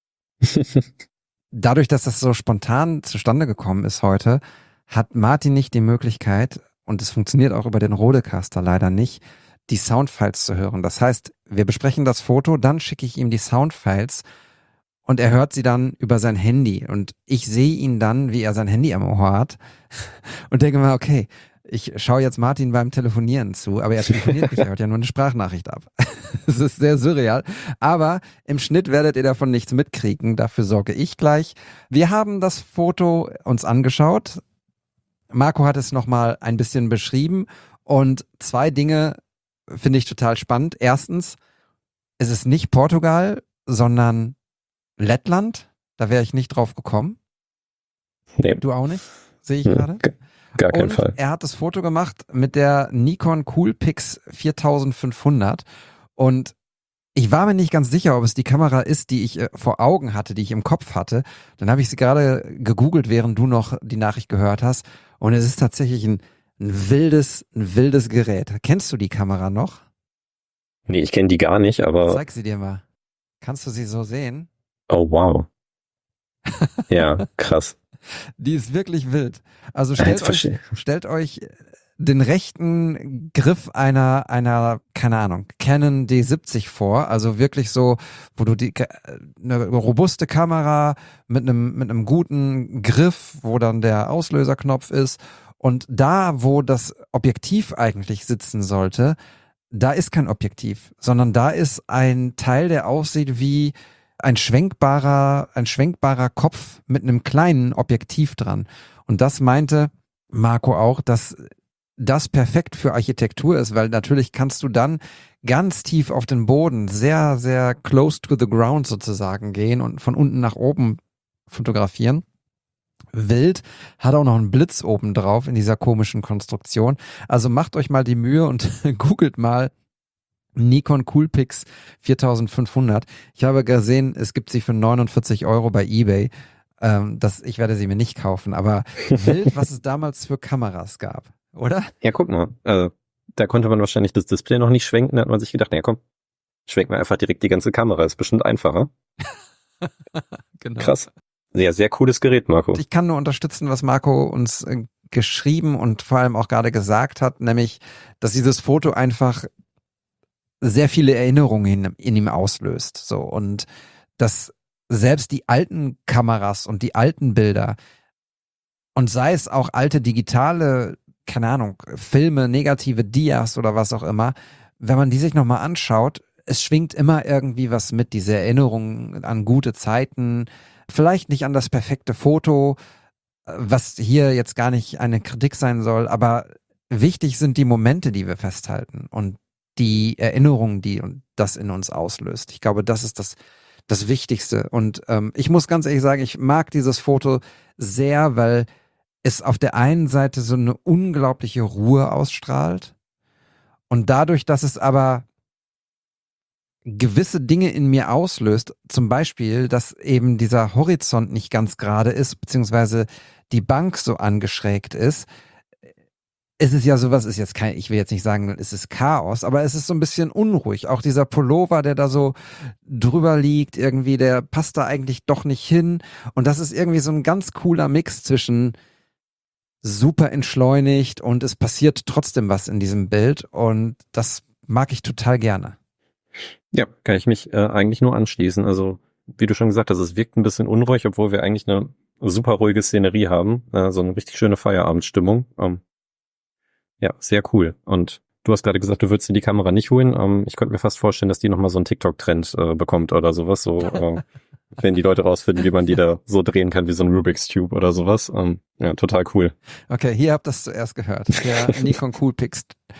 Dadurch, dass das so spontan zustande gekommen ist heute, hat Martin nicht die Möglichkeit, und es funktioniert auch über den Rodecaster leider nicht, die Soundfiles zu hören. Das heißt, wir besprechen das Foto, dann schicke ich ihm die Soundfiles und er hört sie dann über sein Handy und ich sehe ihn dann, wie er sein Handy am Ohr hat und denke mir, okay, ich schaue jetzt Martin beim Telefonieren zu, aber er telefoniert nicht, er hört ja nur eine Sprachnachricht ab. Das ist sehr surreal, aber im Schnitt werdet ihr davon nichts mitkriegen, dafür sorge ich gleich. Wir haben das Foto uns angeschaut, Marco hat es nochmal ein bisschen beschrieben und zwei Dinge finde ich total spannend. Erstens, es ist nicht Portugal, sondern Lettland. Da wäre ich nicht drauf gekommen. Nee. Du auch nicht? Sehe ich Hm, gerade. g- Gar keinen Und Fall. er hat das Foto gemacht mit der Nikon Coolpix viertausendfünfhundert. Und ich war mir nicht ganz sicher, ob es die Kamera ist, die ich äh, vor Augen hatte, die ich im Kopf hatte. Dann habe ich sie gerade gegoogelt, während du noch die Nachricht gehört hast. Und es ist tatsächlich ein Ein wildes, ein wildes Gerät. Kennst du die Kamera noch? Nee, ich kenne die gar nicht, aber Zeig sie dir mal. Kannst du sie so sehen? oh wow. Ja, krass. Die ist wirklich wild. Also Jetzt stellt euch, verstehe. stellt euch den rechten Griff einer, einer, keine Ahnung, Canon D siebzig vor. Also wirklich so, wo du die, eine robuste Kamera mit einem, mit einem guten Griff, wo dann der Auslöserknopf ist. Und da, wo das Objektiv eigentlich sitzen sollte, da ist kein Objektiv, sondern da ist ein Teil, der aussieht wie ein schwenkbarer, ein schwenkbarer Kopf mit einem kleinen Objektiv dran. Und das meinte Marco auch, dass das perfekt für Architektur ist, weil natürlich kannst du dann ganz tief auf den Boden, sehr, sehr close to the ground sozusagen gehen und von unten nach oben fotografieren. wild, hat auch noch einen Blitz oben drauf in dieser komischen Konstruktion. Also macht euch mal die Mühe und googelt mal Nikon Coolpix viertausendfünfhundert. Ich habe gesehen, es gibt sie für neunundvierzig Euro bei eBay. Ähm, das, ich werde sie mir nicht kaufen, aber wild, was es damals für Kameras gab, oder? Ja, guck mal, äh, da konnte man wahrscheinlich das Display noch nicht schwenken, da hat man sich gedacht, na komm, schwenkt man einfach direkt die ganze Kamera, ist bestimmt einfacher. Genau. Krass. Sehr, sehr cooles Gerät, Marco. Ich kann nur unterstützen, was Marco uns äh, geschrieben und vor allem auch gerade gesagt hat, nämlich, dass dieses Foto einfach sehr viele Erinnerungen in, in ihm auslöst. So, und dass selbst die alten Kameras und die alten Bilder und sei es auch alte digitale, keine Ahnung, Filme, negative Dias oder was auch immer, wenn man die sich nochmal anschaut, es schwingt immer irgendwie was mit, diese Erinnerungen an gute Zeiten, vielleicht nicht an das perfekte Foto, was hier jetzt gar nicht eine Kritik sein soll, aber wichtig sind die Momente, die wir festhalten und die Erinnerungen, die das in uns auslöst. Ich glaube, das ist das, das Wichtigste. Und ähm, ich muss ganz ehrlich sagen, ich mag dieses Foto sehr, weil es auf der einen Seite so eine unglaubliche Ruhe ausstrahlt und dadurch, dass es aber gewisse Dinge in mir auslöst, zum Beispiel, dass eben dieser Horizont nicht ganz gerade ist, beziehungsweise die Bank so angeschrägt ist. Es ist ja sowas, ist jetzt kein, ich will jetzt nicht sagen, es ist Chaos, aber es ist so ein bisschen unruhig. Auch dieser Pullover, der da so drüber liegt, irgendwie, der passt da eigentlich doch nicht hin. Und das ist irgendwie so ein ganz cooler Mix zwischen super entschleunigt und es passiert trotzdem was in diesem Bild. Und das mag ich total gerne. Ja, kann ich mich äh, eigentlich nur anschließen. Also, wie du schon gesagt hast, es wirkt ein bisschen unruhig, obwohl wir eigentlich eine super ruhige Szenerie haben. Äh, so eine richtig schöne Feierabendstimmung. Ähm, ja, sehr cool. Und du hast gerade gesagt, du würdest dir die Kamera nicht holen. Ähm, ich könnte mir fast vorstellen, dass die nochmal so einen TikTok-Trend äh, bekommt oder sowas. So, äh, wenn die Leute rausfinden, wie man die da so drehen kann, wie so ein Rubik's Cube oder sowas. Ähm, ja, total cool. Okay, hier habt ihr das zuerst gehört. Der Nikon Coolpix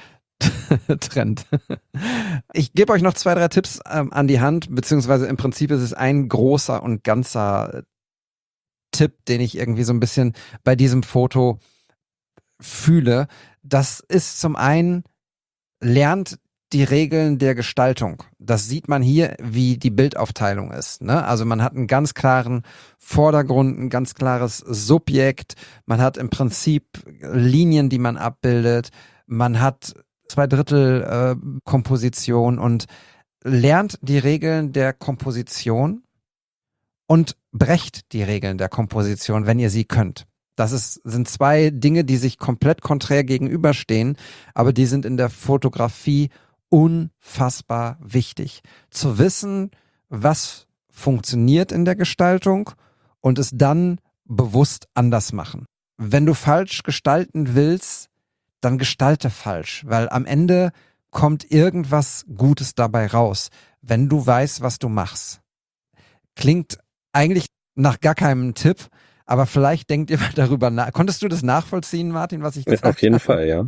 Trend. Ich gebe euch noch zwei, drei Tipps ähm, an die Hand, beziehungsweise im Prinzip ist es ein großer und ganzer Tipp, den ich irgendwie so ein bisschen bei diesem Foto fühle. Das ist zum einen, lernt die Regeln der Gestaltung. Das sieht man hier, wie die Bildaufteilung ist. Ne? Also man hat einen ganz klaren Vordergrund, ein ganz klares Subjekt, man hat im Prinzip Linien, die man abbildet, man hat zwei Drittel äh, Komposition und lernt die Regeln der Komposition und brecht die Regeln der Komposition, wenn ihr sie könnt. Das ist, sind zwei Dinge, die sich komplett konträr gegenüberstehen, aber die sind in der Fotografie unfassbar wichtig. Zu wissen, was funktioniert in der Gestaltung und es dann bewusst anders machen. Wenn du falsch gestalten willst, dann gestalte falsch, weil am Ende kommt irgendwas Gutes dabei raus, wenn du weißt, was du machst. Klingt eigentlich nach gar keinem Tipp, aber vielleicht denkt ihr mal darüber nach. Konntest du das nachvollziehen, Martin, was ich gesagt habe? Auf jeden Fall, ja.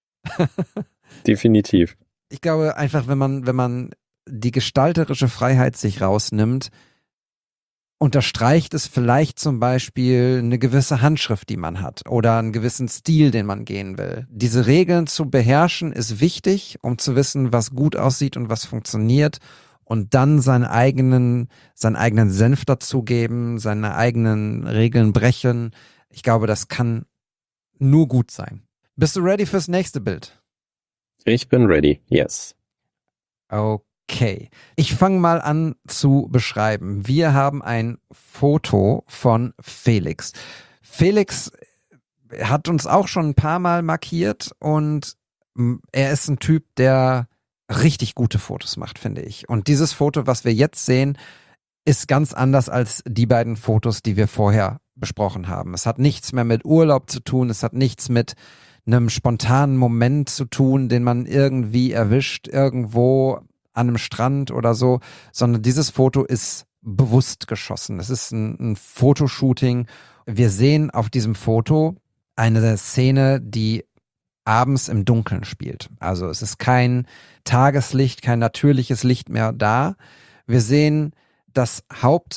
Definitiv. Ich glaube einfach, wenn man, wenn man die gestalterische Freiheit sich rausnimmt, unterstreicht es vielleicht zum Beispiel eine gewisse Handschrift, die man hat oder einen gewissen Stil, den man gehen will. Diese Regeln zu beherrschen ist wichtig, um zu wissen, was gut aussieht und was funktioniert und dann seinen eigenen, seinen eigenen Senf dazugeben, seine eigenen Regeln brechen. Ich glaube, das kann nur gut sein. Bist du ready fürs nächste Bild? Ich bin ready, yes. Okay. Ich fange mal an zu beschreiben. Wir haben ein Foto von Felix. Felix hat uns auch schon ein paar Mal markiert und er ist ein Typ, der richtig gute Fotos macht, finde ich. Und dieses Foto, was wir jetzt sehen, ist ganz anders als die beiden Fotos, die wir vorher besprochen haben. Es hat nichts mehr mit Urlaub zu tun, es hat nichts mit einem spontanen Moment zu tun, den man irgendwie erwischt, irgendwo an einem Strand oder so, sondern dieses Foto ist bewusst geschossen. Es ist ein, ein Fotoshooting. Wir sehen auf diesem Foto eine Szene, die abends im Dunkeln spielt. Also es ist kein Tageslicht, kein natürliches Licht mehr da. Wir sehen das Haupt-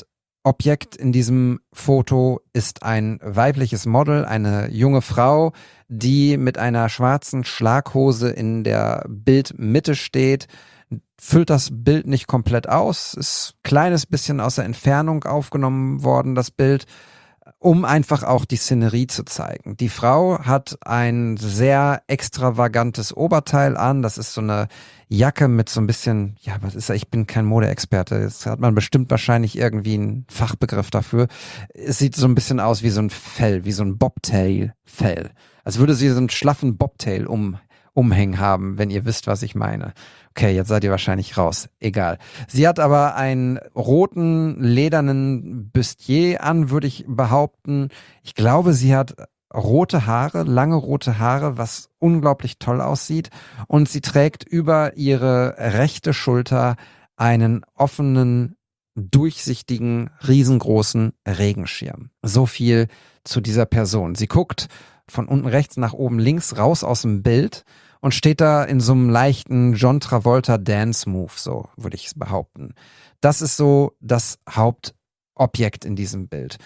Objekt in diesem Foto ist ein weibliches Model, eine junge Frau, die mit einer schwarzen Schlaghose in der Bildmitte steht, füllt das Bild nicht komplett aus, ist ein kleines bisschen aus der Entfernung aufgenommen worden, das Bild, um einfach auch die Szenerie zu zeigen. Die Frau hat ein sehr extravagantes Oberteil an, das ist so eine Jacke mit so ein bisschen, ja, was ist das? Ich bin kein Modeexperte, jetzt hat man bestimmt wahrscheinlich irgendwie einen Fachbegriff dafür. Es sieht so ein bisschen aus wie so ein Fell, wie so ein Bobtail-Fell. Als würde sie so einen schlaffen Bobtail um, umhängen haben, wenn ihr wisst, was ich meine. Okay, jetzt seid ihr wahrscheinlich raus. Egal. Sie hat aber einen roten, ledernen Bustier an, würde ich behaupten. Ich glaube, sie hat rote Haare, lange rote Haare, was unglaublich toll aussieht. Und sie trägt über ihre rechte Schulter einen offenen, durchsichtigen, riesengroßen Regenschirm. So viel zu dieser Person. Sie guckt von unten rechts nach oben links raus aus dem Bild und steht da in so einem leichten John Travolta Dance Move, so würde ich es behaupten. Das ist so das Hauptobjekt in diesem Bild.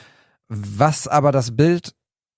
Was aber das Bild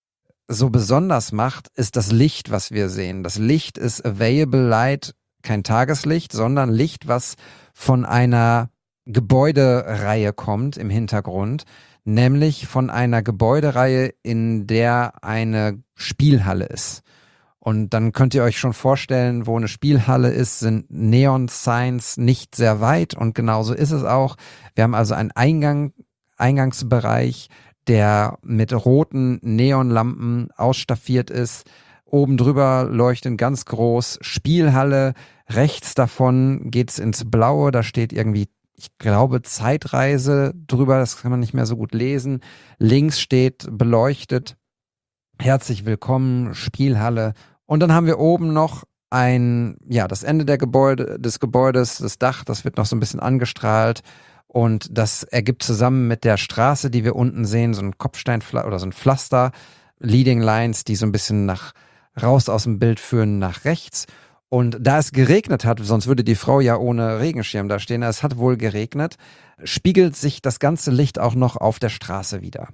so besonders macht, ist das Licht, was wir sehen. Das Licht ist Available Light, kein Tageslicht, sondern Licht, was von einer Gebäudereihe kommt im Hintergrund, nämlich von einer Gebäudereihe, in der eine Spielhalle ist. Und dann könnt ihr euch schon vorstellen, wo eine Spielhalle ist, sind Neon-Signs nicht sehr weit und genauso ist es auch. Wir haben also einen Eingang, Eingangsbereich, der mit roten Neonlampen ausstaffiert ist. Oben drüber leuchtet ganz groß Spielhalle. Rechts davon geht's ins Blaue, da steht irgendwie, ich glaube, Zeitreise drüber, das kann man nicht mehr so gut lesen. Links steht beleuchtet, herzlich willkommen, Spielhalle. Und dann haben wir oben noch ein, ja, das Ende der Gebäude, des Gebäudes, das Dach, das wird noch so ein bisschen angestrahlt. Und das ergibt zusammen mit der Straße, die wir unten sehen, so ein Kopfstein oder so ein Pflaster, Leading Lines, die so ein bisschen nach raus aus dem Bild führen nach rechts. Und da es geregnet hat, sonst würde die Frau ja ohne Regenschirm da stehen, es hat wohl geregnet, spiegelt sich das ganze Licht auch noch auf der Straße wieder.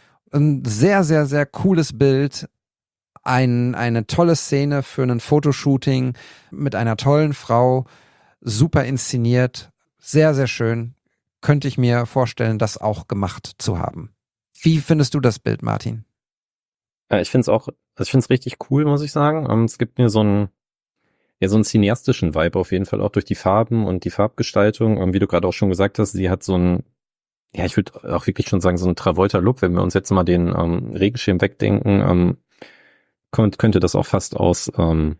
Ein sehr, sehr, sehr cooles Bild. Ein, eine tolle Szene für ein Fotoshooting mit einer tollen Frau, super inszeniert, sehr, sehr schön. Könnte ich mir vorstellen, das auch gemacht zu haben. Wie findest du das Bild, Martin? Ja, ich finde es auch, also ich finde es richtig cool, muss ich sagen. Um, es gibt mir so einen, ja, so einen cineastischen Vibe auf jeden Fall, auch durch die Farben und die Farbgestaltung. Um, wie du gerade auch schon gesagt hast, sie hat so einen, ja, ich würde auch wirklich schon sagen, so einen Travolta-Look. Wenn wir uns jetzt mal den um, Regenschirm wegdenken, um, könnt, könnte das auch fast aus um,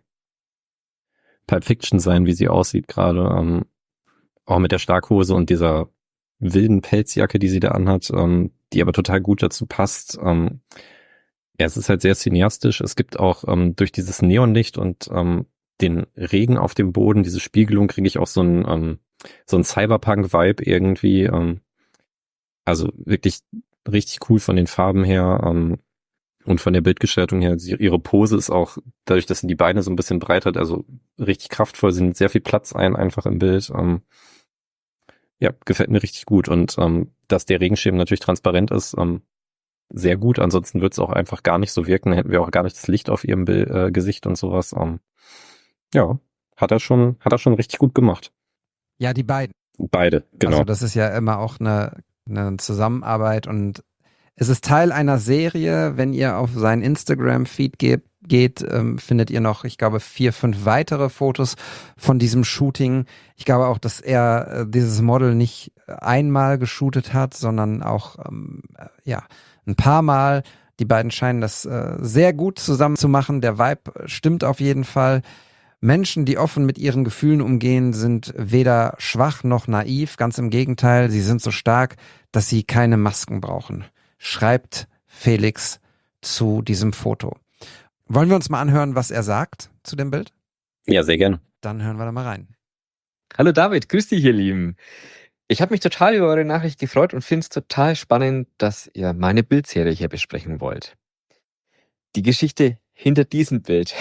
Pulp Fiction sein, wie sie aussieht gerade. Um, auch mit der Schlaghose und dieser wilden Pelzjacke, die sie da anhat, um, die aber total gut dazu passt. Um, ja, es ist halt sehr cineastisch. Es gibt auch um, durch dieses Neonlicht und um, den Regen auf dem Boden, diese Spiegelung, kriege ich auch so ein um, so ein Cyberpunk-Vibe irgendwie. Um, also wirklich richtig cool von den Farben her. Um, Und von der Bildgestaltung her, sie, ihre Pose ist auch, dadurch, dass sie die Beine so ein bisschen breit hat, also richtig kraftvoll, sie nimmt sehr viel Platz ein, einfach im Bild. Ähm, ja, gefällt mir richtig gut. Und ähm, dass der Regenschirm natürlich transparent ist, ähm, sehr gut. Ansonsten wird es auch einfach gar nicht so wirken, dann hätten wir auch gar nicht das Licht auf ihrem Bild, äh, Gesicht und sowas. Ähm, ja, hat er schon, hat er schon richtig gut gemacht. Ja, die beiden. Beide, genau. Also das ist ja immer auch eine, eine Zusammenarbeit und es ist Teil einer Serie. Wenn ihr auf seinen Instagram-Feed geht, geht ähm, findet ihr noch, ich glaube, vier, fünf weitere Fotos von diesem Shooting. Ich glaube auch, dass er äh, dieses Model nicht einmal geshootet hat, sondern auch ähm, äh, ja ein paar Mal. Die beiden scheinen das äh, sehr gut zusammen zu machen. Der Vibe stimmt auf jeden Fall. Menschen, die offen mit ihren Gefühlen umgehen, sind weder schwach noch naiv. Ganz im Gegenteil, sie sind so stark, dass sie keine Masken brauchen. Schreibt Felix zu diesem Foto. Wollen wir uns mal anhören, was er sagt zu dem Bild? Ja, sehr gerne. Dann hören wir da mal rein. Hallo David, grüß dich ihr Lieben. Ich habe mich total über eure Nachricht gefreut und finde es total spannend, dass ihr meine Bildserie hier besprechen wollt. Die Geschichte hinter diesem Bild.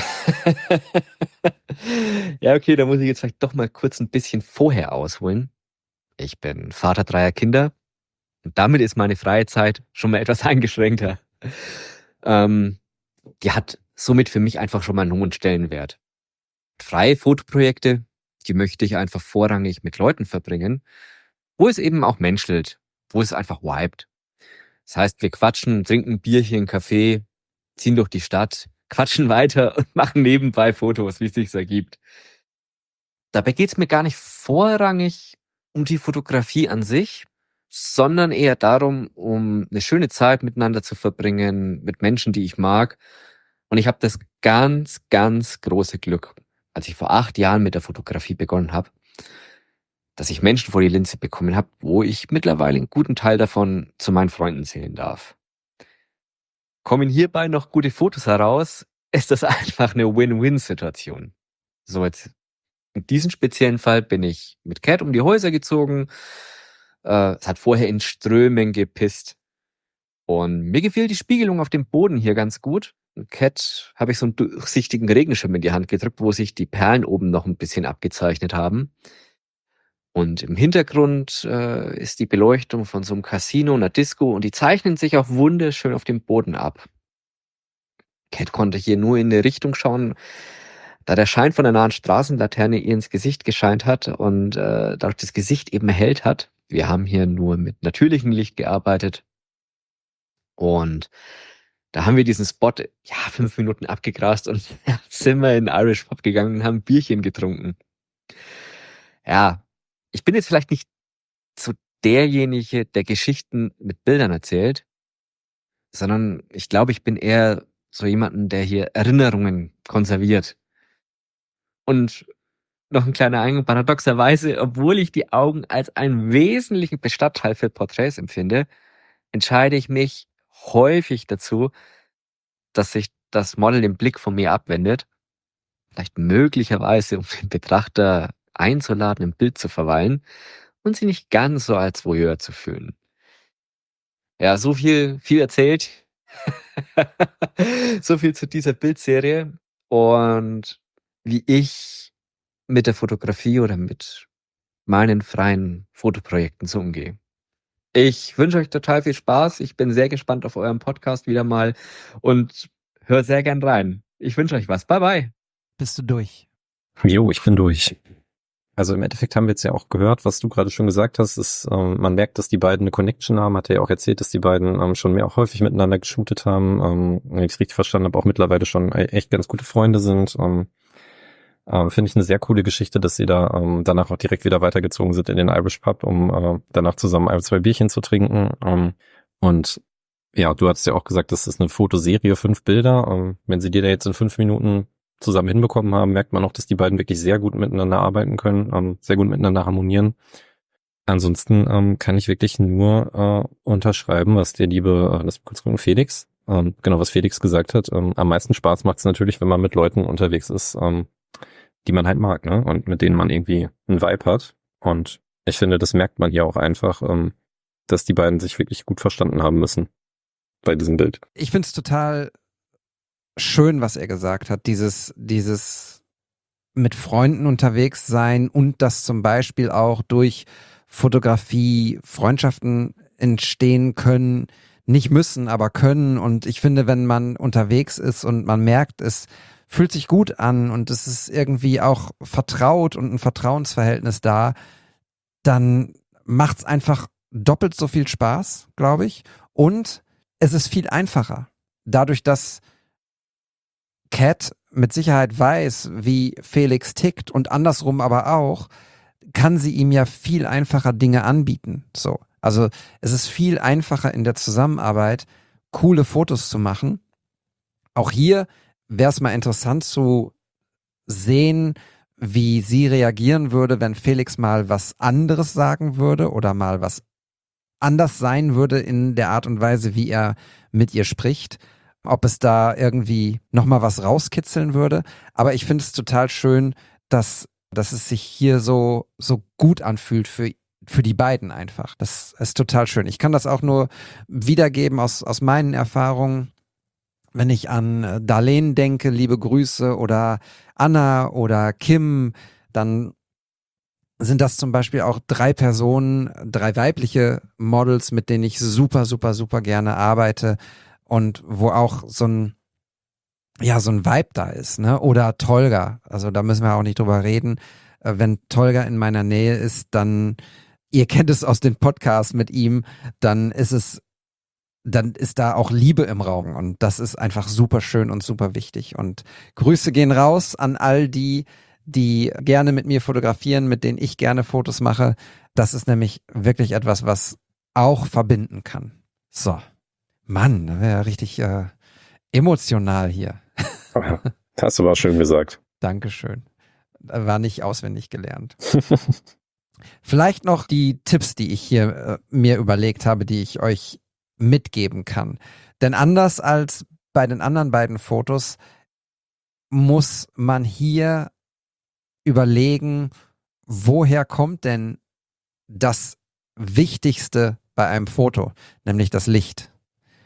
Ja, okay, da muss ich jetzt vielleicht doch mal kurz ein bisschen vorher ausholen. Ich bin Vater dreier Kinder, Und damit ist meine freie Zeit schon mal etwas eingeschränkter. Ähm, die hat somit für mich einfach schon mal einen hohen Stellenwert. Freie Fotoprojekte, die möchte ich einfach vorrangig mit Leuten verbringen, wo es eben auch menschelt, wo es einfach vibet. Das heißt, wir quatschen, trinken ein Bierchen, Kaffee, ziehen durch die Stadt, quatschen weiter und machen nebenbei Fotos, wie es sich ergibt. Dabei geht es mir gar nicht vorrangig um die Fotografie an sich, sondern eher darum, um eine schöne Zeit miteinander zu verbringen mit Menschen, die ich mag. Und ich habe das ganz, ganz große Glück, als ich vor acht Jahren mit der Fotografie begonnen habe, dass ich Menschen vor die Linse bekommen habe, wo ich mittlerweile einen guten Teil davon zu meinen Freunden zählen darf. Kommen hierbei noch gute Fotos heraus, ist das einfach eine Win-Win-Situation. So, jetzt in diesem speziellen Fall bin ich mit Cat um die Häuser gezogen. Äh, es hat vorher in Strömen gepisst. Und mir gefiel die Spiegelung auf dem Boden hier ganz gut. Und Cat habe ich so einen durchsichtigen Regenschirm in die Hand gedrückt, wo sich die Perlen oben noch ein bisschen abgezeichnet haben. Und im Hintergrund äh, ist die Beleuchtung von so einem Casino, einer Disco, und die zeichnen sich auch wunderschön auf dem Boden ab. Cat konnte hier nur in eine Richtung schauen, da der Schein von der nahen Straßenlaterne ihr ins Gesicht gescheint hat und äh, dadurch das Gesicht eben erhellt hat. Wir haben hier nur mit natürlichem Licht gearbeitet. Und da haben wir diesen Spot, ja, fünf Minuten abgegrast und sind wir in den Irish Pub gegangen und haben ein Bierchen getrunken. Ja, ich bin jetzt vielleicht nicht so derjenige, der Geschichten mit Bildern erzählt, sondern ich glaube, ich bin eher so jemanden, der hier Erinnerungen konserviert. Und noch ein kleiner Eingang, paradoxerweise, obwohl ich die Augen als einen wesentlichen Bestandteil für Porträts empfinde, entscheide ich mich häufig dazu, dass sich das Model den Blick von mir abwendet, vielleicht möglicherweise, um den Betrachter einzuladen, im Bild zu verweilen und sie nicht ganz so als Voyeur zu fühlen. Ja, so viel, viel erzählt. So viel zu dieser Bildserie und wie ich mit der Fotografie oder mit meinen freien Fotoprojekten so umgehe. Ich wünsche euch total viel Spaß. Ich bin sehr gespannt auf euren Podcast wieder mal und hört sehr gern rein. Ich wünsche euch was. Bye, bye. Bist du durch? Jo, ich bin durch. Also im Endeffekt haben wir jetzt ja auch gehört, was du gerade schon gesagt hast, ist, ähm, man merkt, dass die beiden eine Connection haben, hat er ja auch erzählt, dass die beiden ähm, schon mehr auch häufig miteinander geshootet haben, ähm, wenn ich es richtig verstanden habe, auch mittlerweile schon echt ganz gute Freunde sind. Ähm, ähm, Finde ich eine sehr coole Geschichte, dass sie da ähm, danach auch direkt wieder weitergezogen sind in den Irish Pub, um äh, danach zusammen ein, zwei Bierchen zu trinken. Ähm, und ja, du hast ja auch gesagt, das ist eine Fotoserie, fünf Bilder. Ähm, wenn sie dir da jetzt in fünf Minuten zusammen hinbekommen haben, merkt man auch, dass die beiden wirklich sehr gut miteinander arbeiten können, ähm, sehr gut miteinander harmonieren. Ansonsten ähm, kann ich wirklich nur äh, unterschreiben, was der liebe, äh, lass mich kurz gucken, Felix, ähm, genau, was Felix gesagt hat. Ähm, am meisten Spaß macht es natürlich, wenn man mit Leuten unterwegs ist, ähm, die man halt mag, ne? Und mit denen man irgendwie einen Vibe hat. Und ich finde, das merkt man hier auch einfach, ähm, dass die beiden sich wirklich gut verstanden haben müssen bei diesem Bild. Ich finde es total schön, was er gesagt hat, dieses, dieses mit Freunden unterwegs sein und dass zum Beispiel auch durch Fotografie Freundschaften entstehen können, nicht müssen, aber können. Und ich finde, wenn man unterwegs ist und man merkt, es fühlt sich gut an und es ist irgendwie auch vertraut und ein Vertrauensverhältnis da, dann macht es einfach doppelt so viel Spaß, glaube ich. Und es ist viel einfacher. Dadurch, dass Cat mit Sicherheit weiß, wie Felix tickt und andersrum aber auch, kann sie ihm ja viel einfacher Dinge anbieten. So. Also es ist viel einfacher in der Zusammenarbeit, coole Fotos zu machen. Auch hier wäre es mal interessant zu sehen, wie sie reagieren würde, wenn Felix mal was anderes sagen würde oder mal was anders sein würde in der Art und Weise, wie er mit ihr spricht. Ob es da irgendwie nochmal was rauskitzeln würde. Aber ich finde es total schön, dass, dass es sich hier so, so gut anfühlt für, für die beiden einfach. Das ist total schön. Ich kann das auch nur wiedergeben aus, aus meinen Erfahrungen. Wenn ich an Darlene denke, liebe Grüße, oder Anna oder Kim, dann sind das zum Beispiel auch drei Personen, drei weibliche Models, mit denen ich super, super, super gerne arbeite und wo auch so ein, ja, so ein Vibe da ist, ne? Oder Tolga, also da müssen wir auch nicht drüber reden. Äh, wenn Tolga in meiner Nähe ist, dann, ihr kennt es aus den Podcasts mit ihm, dann ist es, dann ist da auch Liebe im Raum und das ist einfach super schön und super wichtig. Und Grüße gehen raus an all die, die gerne mit mir fotografieren, mit denen ich gerne Fotos mache. Das ist nämlich wirklich etwas, was auch verbinden kann. So, Mann, da wäre ja richtig äh, emotional hier. Hast du aber schön gesagt. Dankeschön. War nicht auswendig gelernt. Vielleicht noch die Tipps, die ich hier äh, mir überlegt habe, die ich euch mitgeben kann. Denn anders als bei den anderen beiden Fotos muss man hier überlegen, woher kommt denn das Wichtigste bei einem Foto, nämlich das Licht.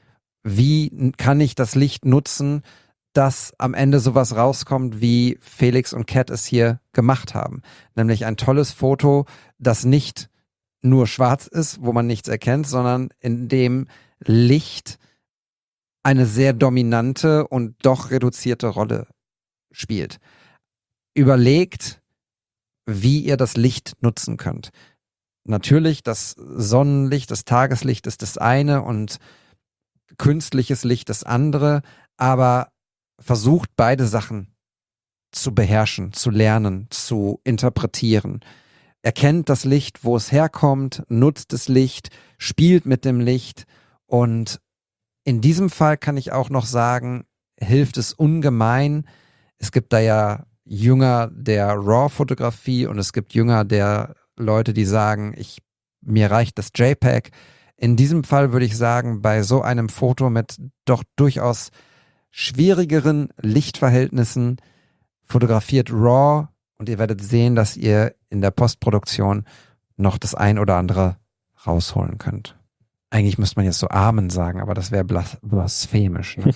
Wie kann ich das Licht nutzen, dass am Ende sowas rauskommt, wie Felix und Kat es hier gemacht haben. Nämlich ein tolles Foto, das nicht nur schwarz ist, wo man nichts erkennt, sondern in dem Licht eine sehr dominante und doch reduzierte Rolle spielt. Überlegt, wie ihr das Licht nutzen könnt. Natürlich, das Sonnenlicht, das Tageslicht ist das eine und künstliches Licht das andere, aber versucht beide Sachen zu beherrschen, zu lernen, zu interpretieren. Erkennt das Licht, wo es herkommt, nutzt das Licht, spielt mit dem Licht und in diesem Fall kann ich auch noch sagen, hilft es ungemein. Es gibt da ja Jünger der RAW-Fotografie und es gibt Jünger der Leute, die sagen, ich, mir reicht das JPEG. In diesem Fall würde ich sagen, bei so einem Foto mit doch durchaus schwierigeren Lichtverhältnissen fotografiert RAW und ihr werdet sehen, dass ihr in der Postproduktion noch das ein oder andere rausholen könnt. Eigentlich müsste man jetzt so Amen sagen, aber das wäre blas- blasphemisch. Ne?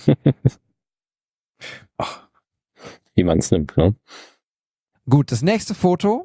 Ach, wie man es nimmt, ne? Gut, das nächste Foto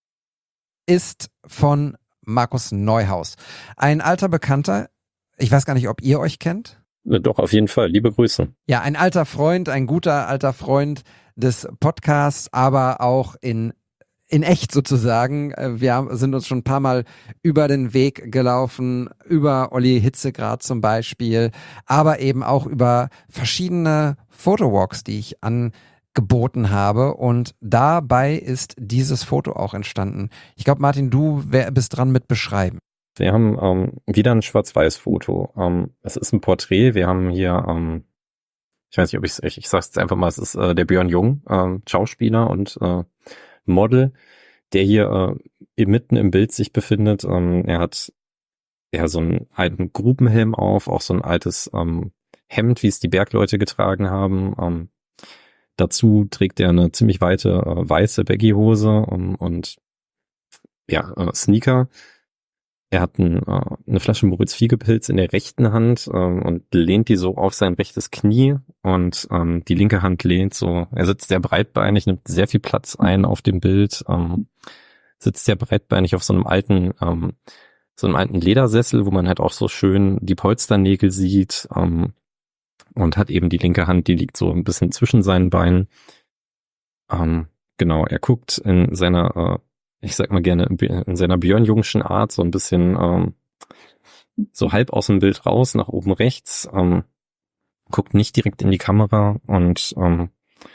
ist von Markus Neuhaus. Ein alter Bekannter, ich weiß gar nicht, ob ihr euch kennt. Doch, auf jeden Fall. Liebe Grüße. Ja, ein alter Freund, ein guter alter Freund des Podcasts, aber auch in, in echt sozusagen. Wir haben, sind uns schon ein paar Mal über den Weg gelaufen, über Olli Hitzegrad zum Beispiel, aber eben auch über verschiedene Fotowalks, die ich angeboten habe. Und dabei ist dieses Foto auch entstanden. Ich glaube, Martin, du wär, bist dran mit beschreiben. Wir haben ähm, wieder ein Schwarz-Weiß-Foto. Ähm, es ist ein Porträt. Wir haben hier, ähm, ich weiß nicht, ob ich ich, ich sag's jetzt einfach mal, es ist äh, der Björn Jung, äh, Schauspieler und äh, Model, der hier äh, mitten im Bild sich befindet. Ähm, er hat ja so einen alten Grubenhelm auf, auch so ein altes ähm, Hemd, wie es die Bergleute getragen haben. Ähm, dazu trägt er eine ziemlich weite äh, weiße Baggy-Hose ähm, und ja, äh, Sneaker. Er hat ein, äh, eine Flasche Moritz Fiegepilz in der rechten Hand ähm, und lehnt die so auf sein rechtes Knie und ähm, die linke Hand lehnt so, er sitzt sehr breitbeinig, nimmt sehr viel Platz ein auf dem Bild, ähm, sitzt sehr breitbeinig auf so einem alten, ähm, so einem alten Ledersessel, wo man halt auch so schön die Polsternägel sieht ähm, und hat eben die linke Hand, die liegt so ein bisschen zwischen seinen Beinen. Ähm, genau, er guckt in seiner äh, ich sag mal gerne, in seiner Björn-Jungschen Art so ein bisschen ähm, so halb aus dem Bild raus, nach oben rechts, ähm, guckt nicht direkt in die Kamera und ähm,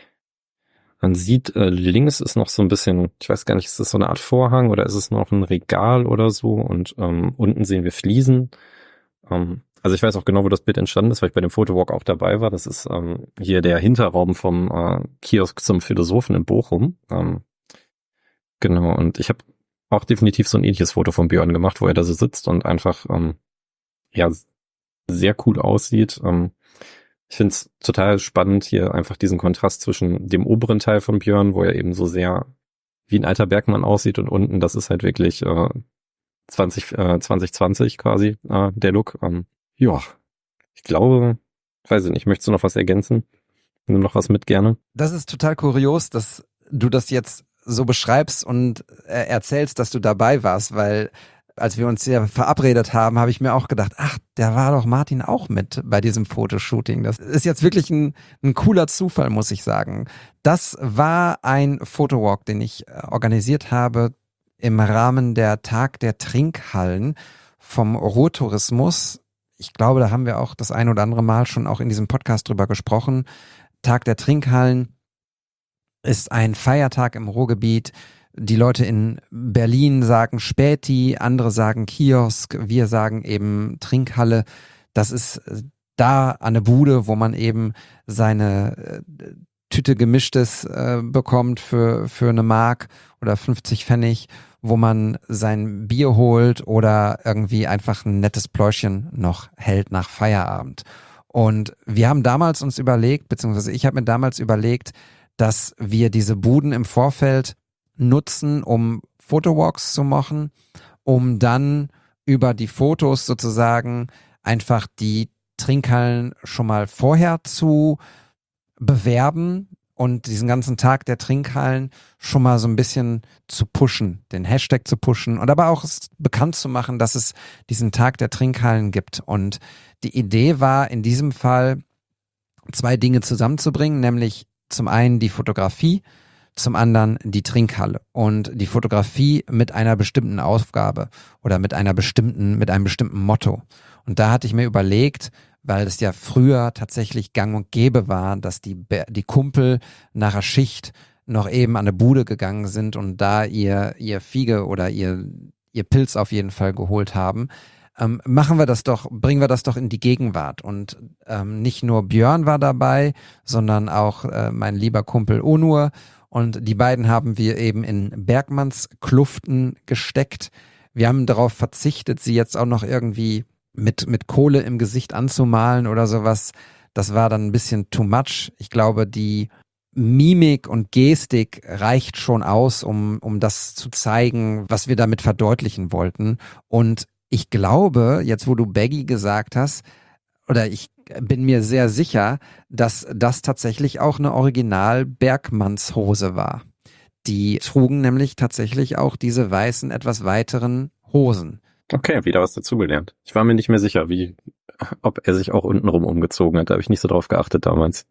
man sieht, äh, links ist noch so ein bisschen, ich weiß gar nicht, ist das so eine Art Vorhang oder ist es noch ein Regal oder so und ähm, unten sehen wir Fliesen. Ähm, also ich weiß auch genau, wo das Bild entstanden ist, weil ich bei dem Fotowalk auch dabei war. Das ist ähm, hier der Hinterraum vom äh, Kiosk zum Philosophen in Bochum. Ähm, Genau, und ich habe auch definitiv so ein ähnliches Foto von Björn gemacht, wo er da so sitzt und einfach ähm, ja sehr cool aussieht. Ähm, ich finde es total spannend, hier einfach diesen Kontrast zwischen dem oberen Teil von Björn, wo er eben so sehr wie ein alter Bergmann aussieht und unten, das ist halt wirklich äh, zwanzig, äh, zwanzig zwanzig quasi äh, der Look. Ähm, ja, ich glaube, weiß ich nicht, möchtest du noch was ergänzen? Nimm noch was mit gerne. Das ist total kurios, dass du das jetzt so beschreibst und äh, erzählst, dass du dabei warst, weil als wir uns hier verabredet haben, habe ich mir auch gedacht, ach, der war doch Martin auch mit bei diesem Fotoshooting. Das ist jetzt wirklich ein, ein cooler Zufall, muss ich sagen. Das war ein Fotowalk, den ich organisiert habe im Rahmen der Tag der Trinkhallen vom Ruhrtourismus. Ich glaube, da haben wir auch das ein oder andere Mal schon auch in diesem Podcast drüber gesprochen. Tag der Trinkhallen ist ein Feiertag im Ruhrgebiet. Die Leute in Berlin sagen Späti, andere sagen Kiosk, wir sagen eben Trinkhalle. Das ist da eine Bude, wo man eben seine Tüte Gemischtes äh, bekommt für, für eine Mark oder fünfzig Pfennig, wo man sein Bier holt oder irgendwie einfach ein nettes Pläuschen noch hält nach Feierabend. Und wir haben damals uns überlegt, beziehungsweise ich habe mir damals überlegt, dass wir diese Buden im Vorfeld nutzen, um Fotowalks zu machen, um dann über die Fotos sozusagen einfach die Trinkhallen schon mal vorher zu bewerben und diesen ganzen Tag der Trinkhallen schon mal so ein bisschen zu pushen, den Hashtag zu pushen und aber auch bekannt zu machen, dass es diesen Tag der Trinkhallen gibt. Und die Idee war in diesem Fall, zwei Dinge zusammenzubringen, nämlich zum einen die Fotografie, zum anderen die Trinkhalle und die Fotografie mit einer bestimmten Aufgabe oder mit einer bestimmten, mit einem bestimmten Motto. Und da hatte ich mir überlegt, weil es ja früher tatsächlich gang und gäbe war, dass die, die Kumpel nach der Schicht noch eben an eine Bude gegangen sind und da ihr, ihr Fiege oder ihr, ihr Pilz auf jeden Fall geholt haben. Ähm, machen wir das doch, bringen wir das doch in die Gegenwart. Und ähm, nicht nur Björn war dabei, sondern auch äh, mein lieber Kumpel Onur. Und die beiden haben wir eben in Bergmanns Kluften gesteckt. Wir haben darauf verzichtet, sie jetzt auch noch irgendwie mit, mit Kohle im Gesicht anzumalen oder sowas. Das war dann ein bisschen too much. Ich glaube, die Mimik und Gestik reicht schon aus, um, um das zu zeigen, was wir damit verdeutlichen wollten. Und ich glaube, jetzt wo du Baggy gesagt hast, oder ich bin mir sehr sicher, dass das tatsächlich auch eine Original-Bergmannshose war. Die trugen nämlich tatsächlich auch diese weißen, etwas weiteren Hosen. Okay, wieder was dazugelernt. Ich war mir nicht mehr sicher, wie, ob er sich auch untenrum umgezogen hat. Da habe ich nicht so drauf geachtet damals.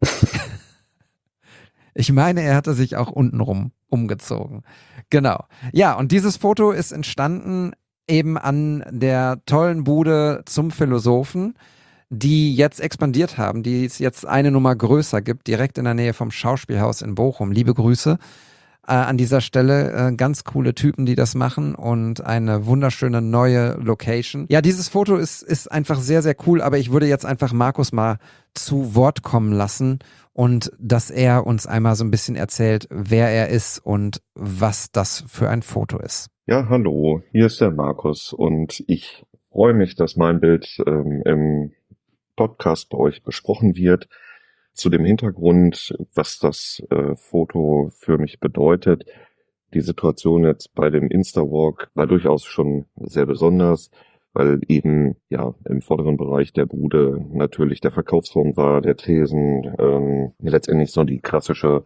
Ich meine, er hatte sich auch untenrum umgezogen. Genau. Ja, und dieses Foto ist entstanden eben an der tollen Bude zum Philosophen, die jetzt expandiert haben, die es jetzt eine Nummer größer gibt, direkt in der Nähe vom Schauspielhaus in Bochum. Liebe Grüße äh, an dieser Stelle. Äh, ganz coole Typen, die das machen und eine wunderschöne neue Location. Ja, dieses Foto ist, ist einfach sehr, sehr cool, aber ich würde jetzt einfach Markus mal zu Wort kommen lassen und dass er uns einmal so ein bisschen erzählt, wer er ist und was das für ein Foto ist. Ja, hallo, hier ist der Markus und ich freue mich, dass mein Bild ähm, im Podcast bei euch besprochen wird. Zu dem Hintergrund, was das äh, Foto für mich bedeutet. Die Situation jetzt bei dem Instawalk war durchaus schon sehr besonders, weil eben ja im vorderen Bereich der Bude natürlich der Verkaufsraum war, der Tresen, ähm, letztendlich so die klassische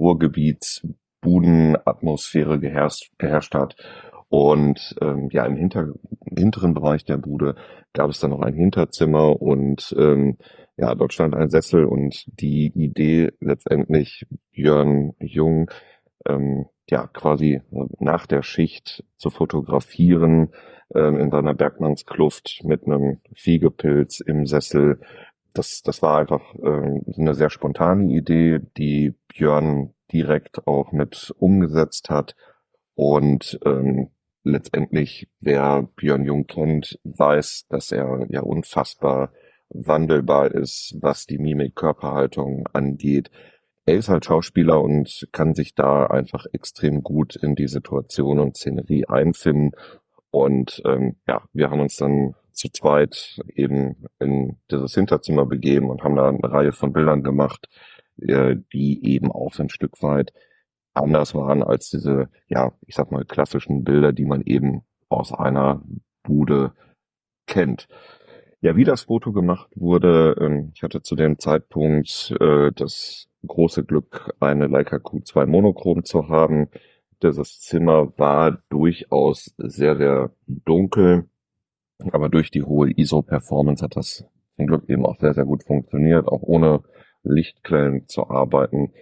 Ruhrgebietsbudenatmosphäre geherrscht, geherrscht hat. Und ähm, ja, im hinter, hinteren Bereich der Bude gab es dann noch ein Hinterzimmer und ähm, ja, dort stand ein Sessel und die Idee letztendlich Björn Jung ähm, ja quasi nach der Schicht zu fotografieren ähm, in seiner Bergmannskluft mit einem Fiegepilz im Sessel. Das, das war einfach ähm, eine sehr spontane Idee, die Björn direkt auch mit umgesetzt hat. Und ähm, letztendlich, wer Björn Jung kennt, weiß, dass er ja unfassbar wandelbar ist, was die Mimik-Körperhaltung angeht. Er ist halt Schauspieler und kann sich da einfach extrem gut in die Situation und Szenerie einfinden. Und ähm, ja, wir haben uns dann zu zweit eben in dieses Hinterzimmer begeben und haben da eine Reihe von Bildern gemacht, äh, die eben auch so ein Stück weit anders waren als diese, ja, ich sag mal, klassischen Bilder, die man eben aus einer Bude kennt. Ja, wie das Foto gemacht wurde, ähm, ich hatte zu dem Zeitpunkt äh, das große Glück, eine Leica Q zwei Monochrom zu haben, dieses Zimmer war durchaus sehr, sehr dunkel, aber durch die hohe I S O-Performance hat das zum Glück eben auch sehr, sehr gut funktioniert, auch ohne Lichtquellen zu arbeiten.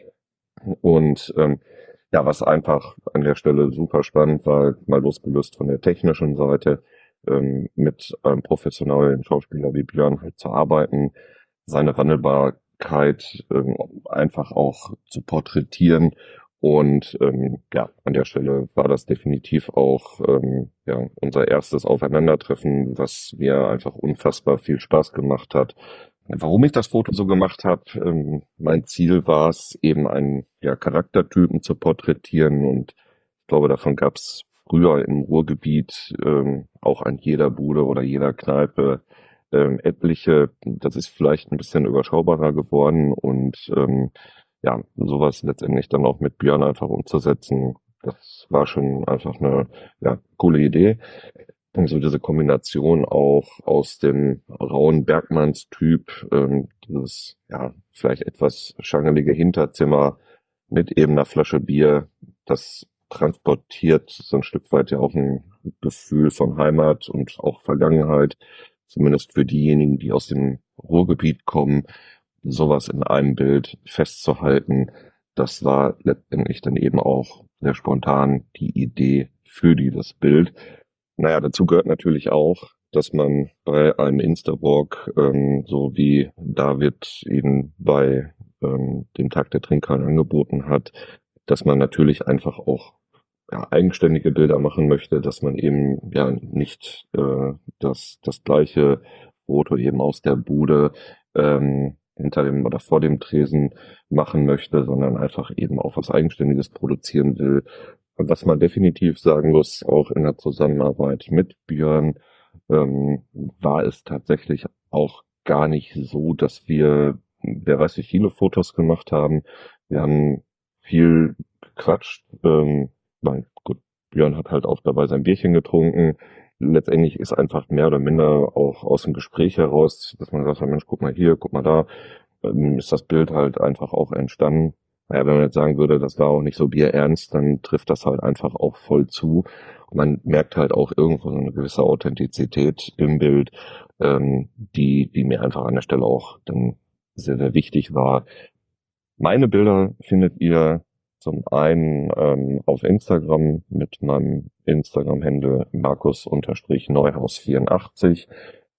Und ähm, ja, was einfach an der Stelle super spannend war, mal losgelöst von der technischen Seite, ähm, mit einem professionellen Schauspieler wie Björn halt zu arbeiten, seine Wandelbarkeit ähm, einfach auch zu porträtieren. Und ähm, ja, an der Stelle war das definitiv auch ähm, ja, unser erstes Aufeinandertreffen, was mir einfach unfassbar viel Spaß gemacht hat. Warum ich das Foto so gemacht habe, ähm, mein Ziel war es, eben einen ja, Charaktertypen zu porträtieren. Und ich glaube, davon gab es früher im Ruhrgebiet ähm, auch an jeder Bude oder jeder Kneipe ähm, etliche. Das ist vielleicht ein bisschen überschaubarer geworden und ähm, ja, sowas letztendlich dann auch mit Björn einfach umzusetzen, das war schon einfach eine ja, coole Idee. Und so diese Kombination auch aus dem rauen Bergmannstyp, ähm, dieses ja vielleicht etwas schangelige Hinterzimmer mit eben einer Flasche Bier, das transportiert so ein Stück weit ja auch ein Gefühl von Heimat und auch Vergangenheit, zumindest für diejenigen, die aus dem Ruhrgebiet kommen. Sowas in einem Bild festzuhalten, das war letztendlich dann eben auch sehr spontan die Idee für dieses Bild. Naja, dazu gehört natürlich auch, dass man bei einem Instawalk, ähm, so wie David ihn bei ähm, dem Tag der Trinkhallen angeboten hat, dass man natürlich einfach auch ja, eigenständige Bilder machen möchte, dass man eben ja nicht äh, das, das gleiche Foto eben aus der Bude ähm, hinter dem oder vor dem Tresen machen möchte, sondern einfach eben auch was Eigenständiges produzieren will. Und was man definitiv sagen muss, auch in der Zusammenarbeit mit Björn, ähm, war es tatsächlich auch gar nicht so, dass wir, wer weiß wie viele Fotos gemacht haben. Wir haben viel gequatscht, ähm, weil gut, Björn hat halt auch dabei sein Bierchen getrunken. Letztendlich ist einfach mehr oder minder auch aus dem Gespräch heraus, dass man sagt, Mensch, guck mal hier, guck mal da, ähm, ist das Bild halt einfach auch entstanden. Naja, wenn man jetzt sagen würde, das war auch nicht so bierernst, dann trifft das halt einfach auch voll zu. Und man merkt halt auch irgendwo so eine gewisse Authentizität im Bild, ähm, die, die mir einfach an der Stelle auch dann sehr, sehr wichtig war. Meine Bilder findet ihr zum einen ähm, auf Instagram mit meinem Instagram-Handle Markus-Neuhaus vierundachtzig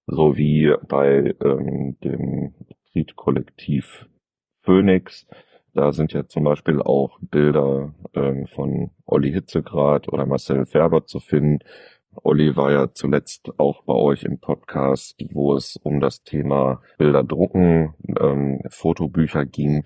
sowie bei ähm, dem Street-Kollektiv Phoenix. Da sind ja zum Beispiel auch Bilder ähm, von Olli Hitzegrad oder Marcel Färber zu finden. Olli war ja zuletzt auch bei euch im Podcast, wo es um das Thema Bilder drucken, ähm, Fotobücher ging.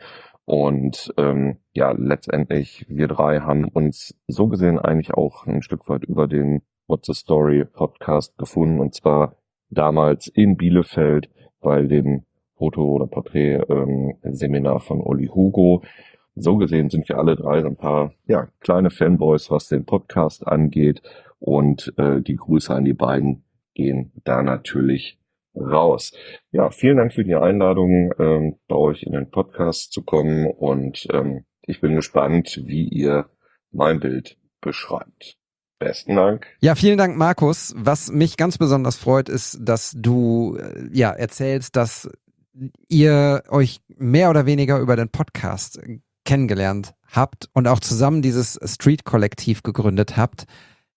Und ähm, ja, letztendlich, wir drei haben uns so gesehen eigentlich auch ein Stück weit über den What's the Story Podcast gefunden. Und zwar damals in Bielefeld bei dem Foto- oder Porträt-Seminar ähm, von Olli Hugo. So gesehen sind wir alle drei ein paar ja kleine Fanboys, was den Podcast angeht. Und äh, die Grüße an die beiden gehen da natürlich raus. Ja, vielen Dank für die Einladung, ähm, bei euch in den Podcast zu kommen. Und ähm, ich bin gespannt, wie ihr mein Bild beschreibt. Besten Dank. Ja, vielen Dank, Markus. Was mich ganz besonders freut, ist, dass du äh, ja erzählst, dass ihr euch mehr oder weniger über den Podcast kennengelernt habt und auch zusammen dieses Street-Kollektiv gegründet habt.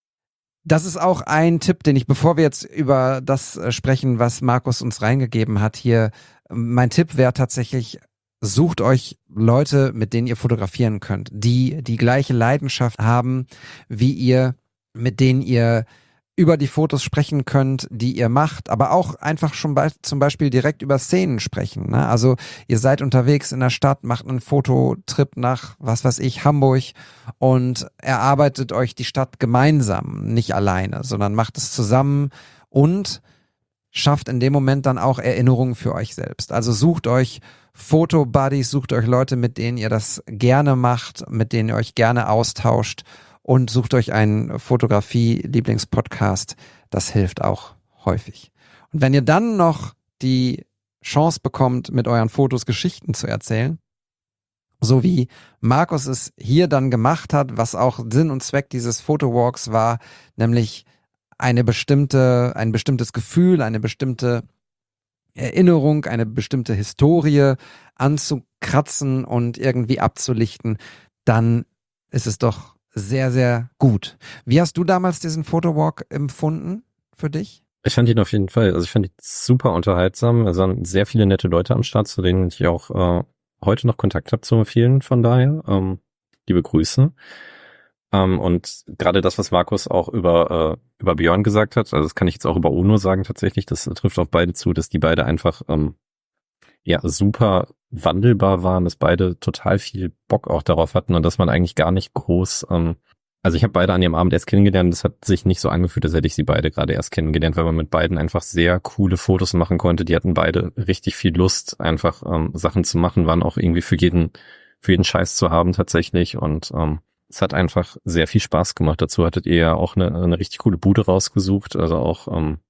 Das ist auch ein Tipp, den ich, bevor wir jetzt über das sprechen, was Markus uns reingegeben hat hier, mein Tipp wäre tatsächlich, sucht euch Leute, mit denen ihr fotografieren könnt, die die gleiche Leidenschaft haben wie ihr, mit denen ihr über die Fotos sprechen könnt, die ihr macht, aber auch einfach schon bei, zum Beispiel direkt über Szenen sprechen. Ne? Also ihr seid unterwegs in der Stadt, macht einen Fototrip nach, was weiß ich, Hamburg und erarbeitet euch die Stadt gemeinsam, nicht alleine, sondern macht es zusammen und schafft in dem Moment dann auch Erinnerungen für euch selbst. Also sucht euch Fotobuddies, sucht euch Leute, mit denen ihr das gerne macht, mit denen ihr euch gerne austauscht. Und sucht euch einen Fotografie-Lieblingspodcast. Das hilft auch häufig. Und wenn ihr dann noch die Chance bekommt, mit euren Fotos Geschichten zu erzählen, So wie Markus es hier dann gemacht hat, was auch Sinn und Zweck dieses Photowalks war, nämlich eine bestimmte, ein bestimmtes Gefühl, eine bestimmte Erinnerung, eine bestimmte Historie anzukratzen und irgendwie abzulichten, dann ist es doch sehr, sehr gut. Wie hast du damals diesen Photowalk empfunden für dich? Ich fand ihn auf jeden Fall, also ich fand ihn super unterhaltsam. Es waren sehr viele nette Leute am Start, zu denen ich auch äh, heute noch Kontakt habe zu vielen, von daher. Ähm, liebe Grüße. Ähm, und gerade das, was Markus auch über äh, über Björn gesagt hat, also das kann ich jetzt auch über Ono sagen tatsächlich, das trifft auf beide zu, dass die beide einfach ähm, ja super wandelbar waren, dass beide total viel Bock auch darauf hatten und dass man eigentlich gar nicht groß, ähm, also ich habe beide an dem Abend erst kennengelernt, das hat sich nicht so angefühlt, als hätte ich sie beide gerade erst kennengelernt, weil man mit beiden einfach sehr coole Fotos machen konnte, die hatten beide richtig viel Lust, einfach ähm, Sachen zu machen, waren auch irgendwie für jeden, für jeden Scheiß zu haben tatsächlich und ähm, es hat einfach sehr viel Spaß gemacht. Dazu hattet ihr ja auch eine, eine richtig coole Bude rausgesucht, also auch ähm,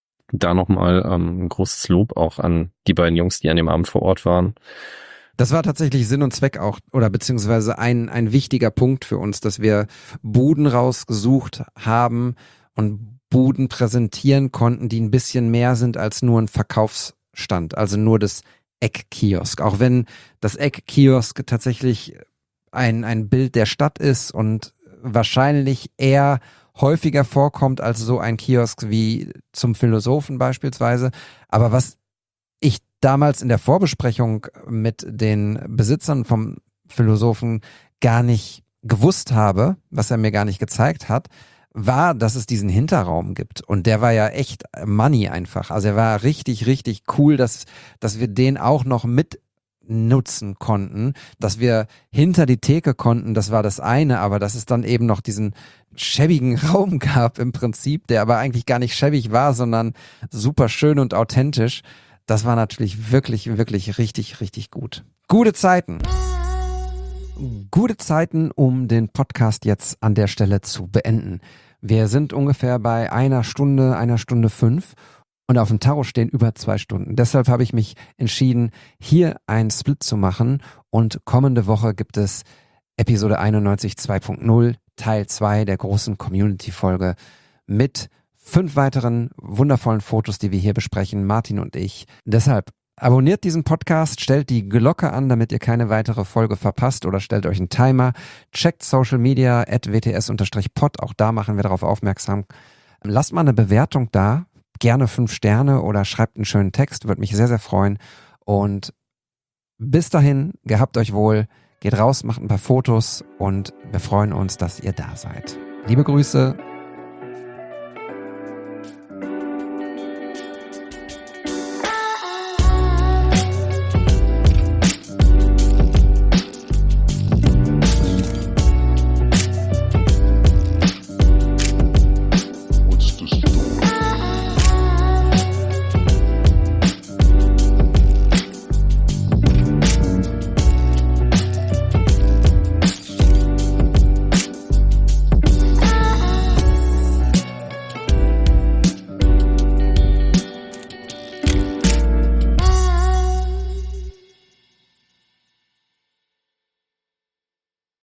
da nochmal ähm, ein großes Lob auch an die beiden Jungs, die an dem Abend vor Ort waren. Das war tatsächlich Sinn und Zweck auch, oder beziehungsweise ein, ein wichtiger Punkt für uns, dass wir Buden rausgesucht haben und Buden präsentieren konnten, die ein bisschen mehr sind als nur ein Verkaufsstand, also nur das Eckkiosk. Auch wenn das Eckkiosk tatsächlich ein, ein Bild der Stadt ist und wahrscheinlich eher häufiger vorkommt als so ein Kiosk wie zum Philosophen beispielsweise. Aber was ich damals in der Vorbesprechung mit den Besitzern vom Philosophen gar nicht gewusst habe, was er mir gar nicht gezeigt hat, war, dass es diesen Hinterraum gibt. Und der war ja echt Money einfach. Also er war richtig, richtig cool, dass, dass wir den auch noch mit nutzen konnten, dass wir hinter die Theke konnten, das war das eine, aber dass es dann eben noch diesen schäbigen Raum gab im Prinzip, der aber eigentlich gar nicht schäbig war, sondern super schön und authentisch. Das war natürlich wirklich, wirklich richtig, richtig gut. Gute Zeiten. Gute Zeiten, um den Podcast jetzt an der Stelle zu beenden. Wir sind ungefähr bei einer Stunde, einer Stunde fünf und auf dem Tarot stehen über zwei Stunden. Deshalb habe ich mich entschieden, hier einen Split zu machen und kommende Woche gibt es Episode einundneunzig zwei Punkt null, Teil zwei der großen Community-Folge mit fünf weiteren wundervollen Fotos, die wir hier besprechen, Martin und ich. Deshalb abonniert diesen Podcast, stellt die Glocke an, damit ihr keine weitere Folge verpasst oder stellt euch einen Timer. Checkt Social Media at w t s pod, auch da machen wir darauf aufmerksam. Lasst mal eine Bewertung da, gerne fünf Sterne oder schreibt einen schönen Text, würde mich sehr, sehr freuen. Und bis dahin, gehabt euch wohl, geht raus, macht ein paar Fotos und wir freuen uns, dass ihr da seid. Liebe Grüße.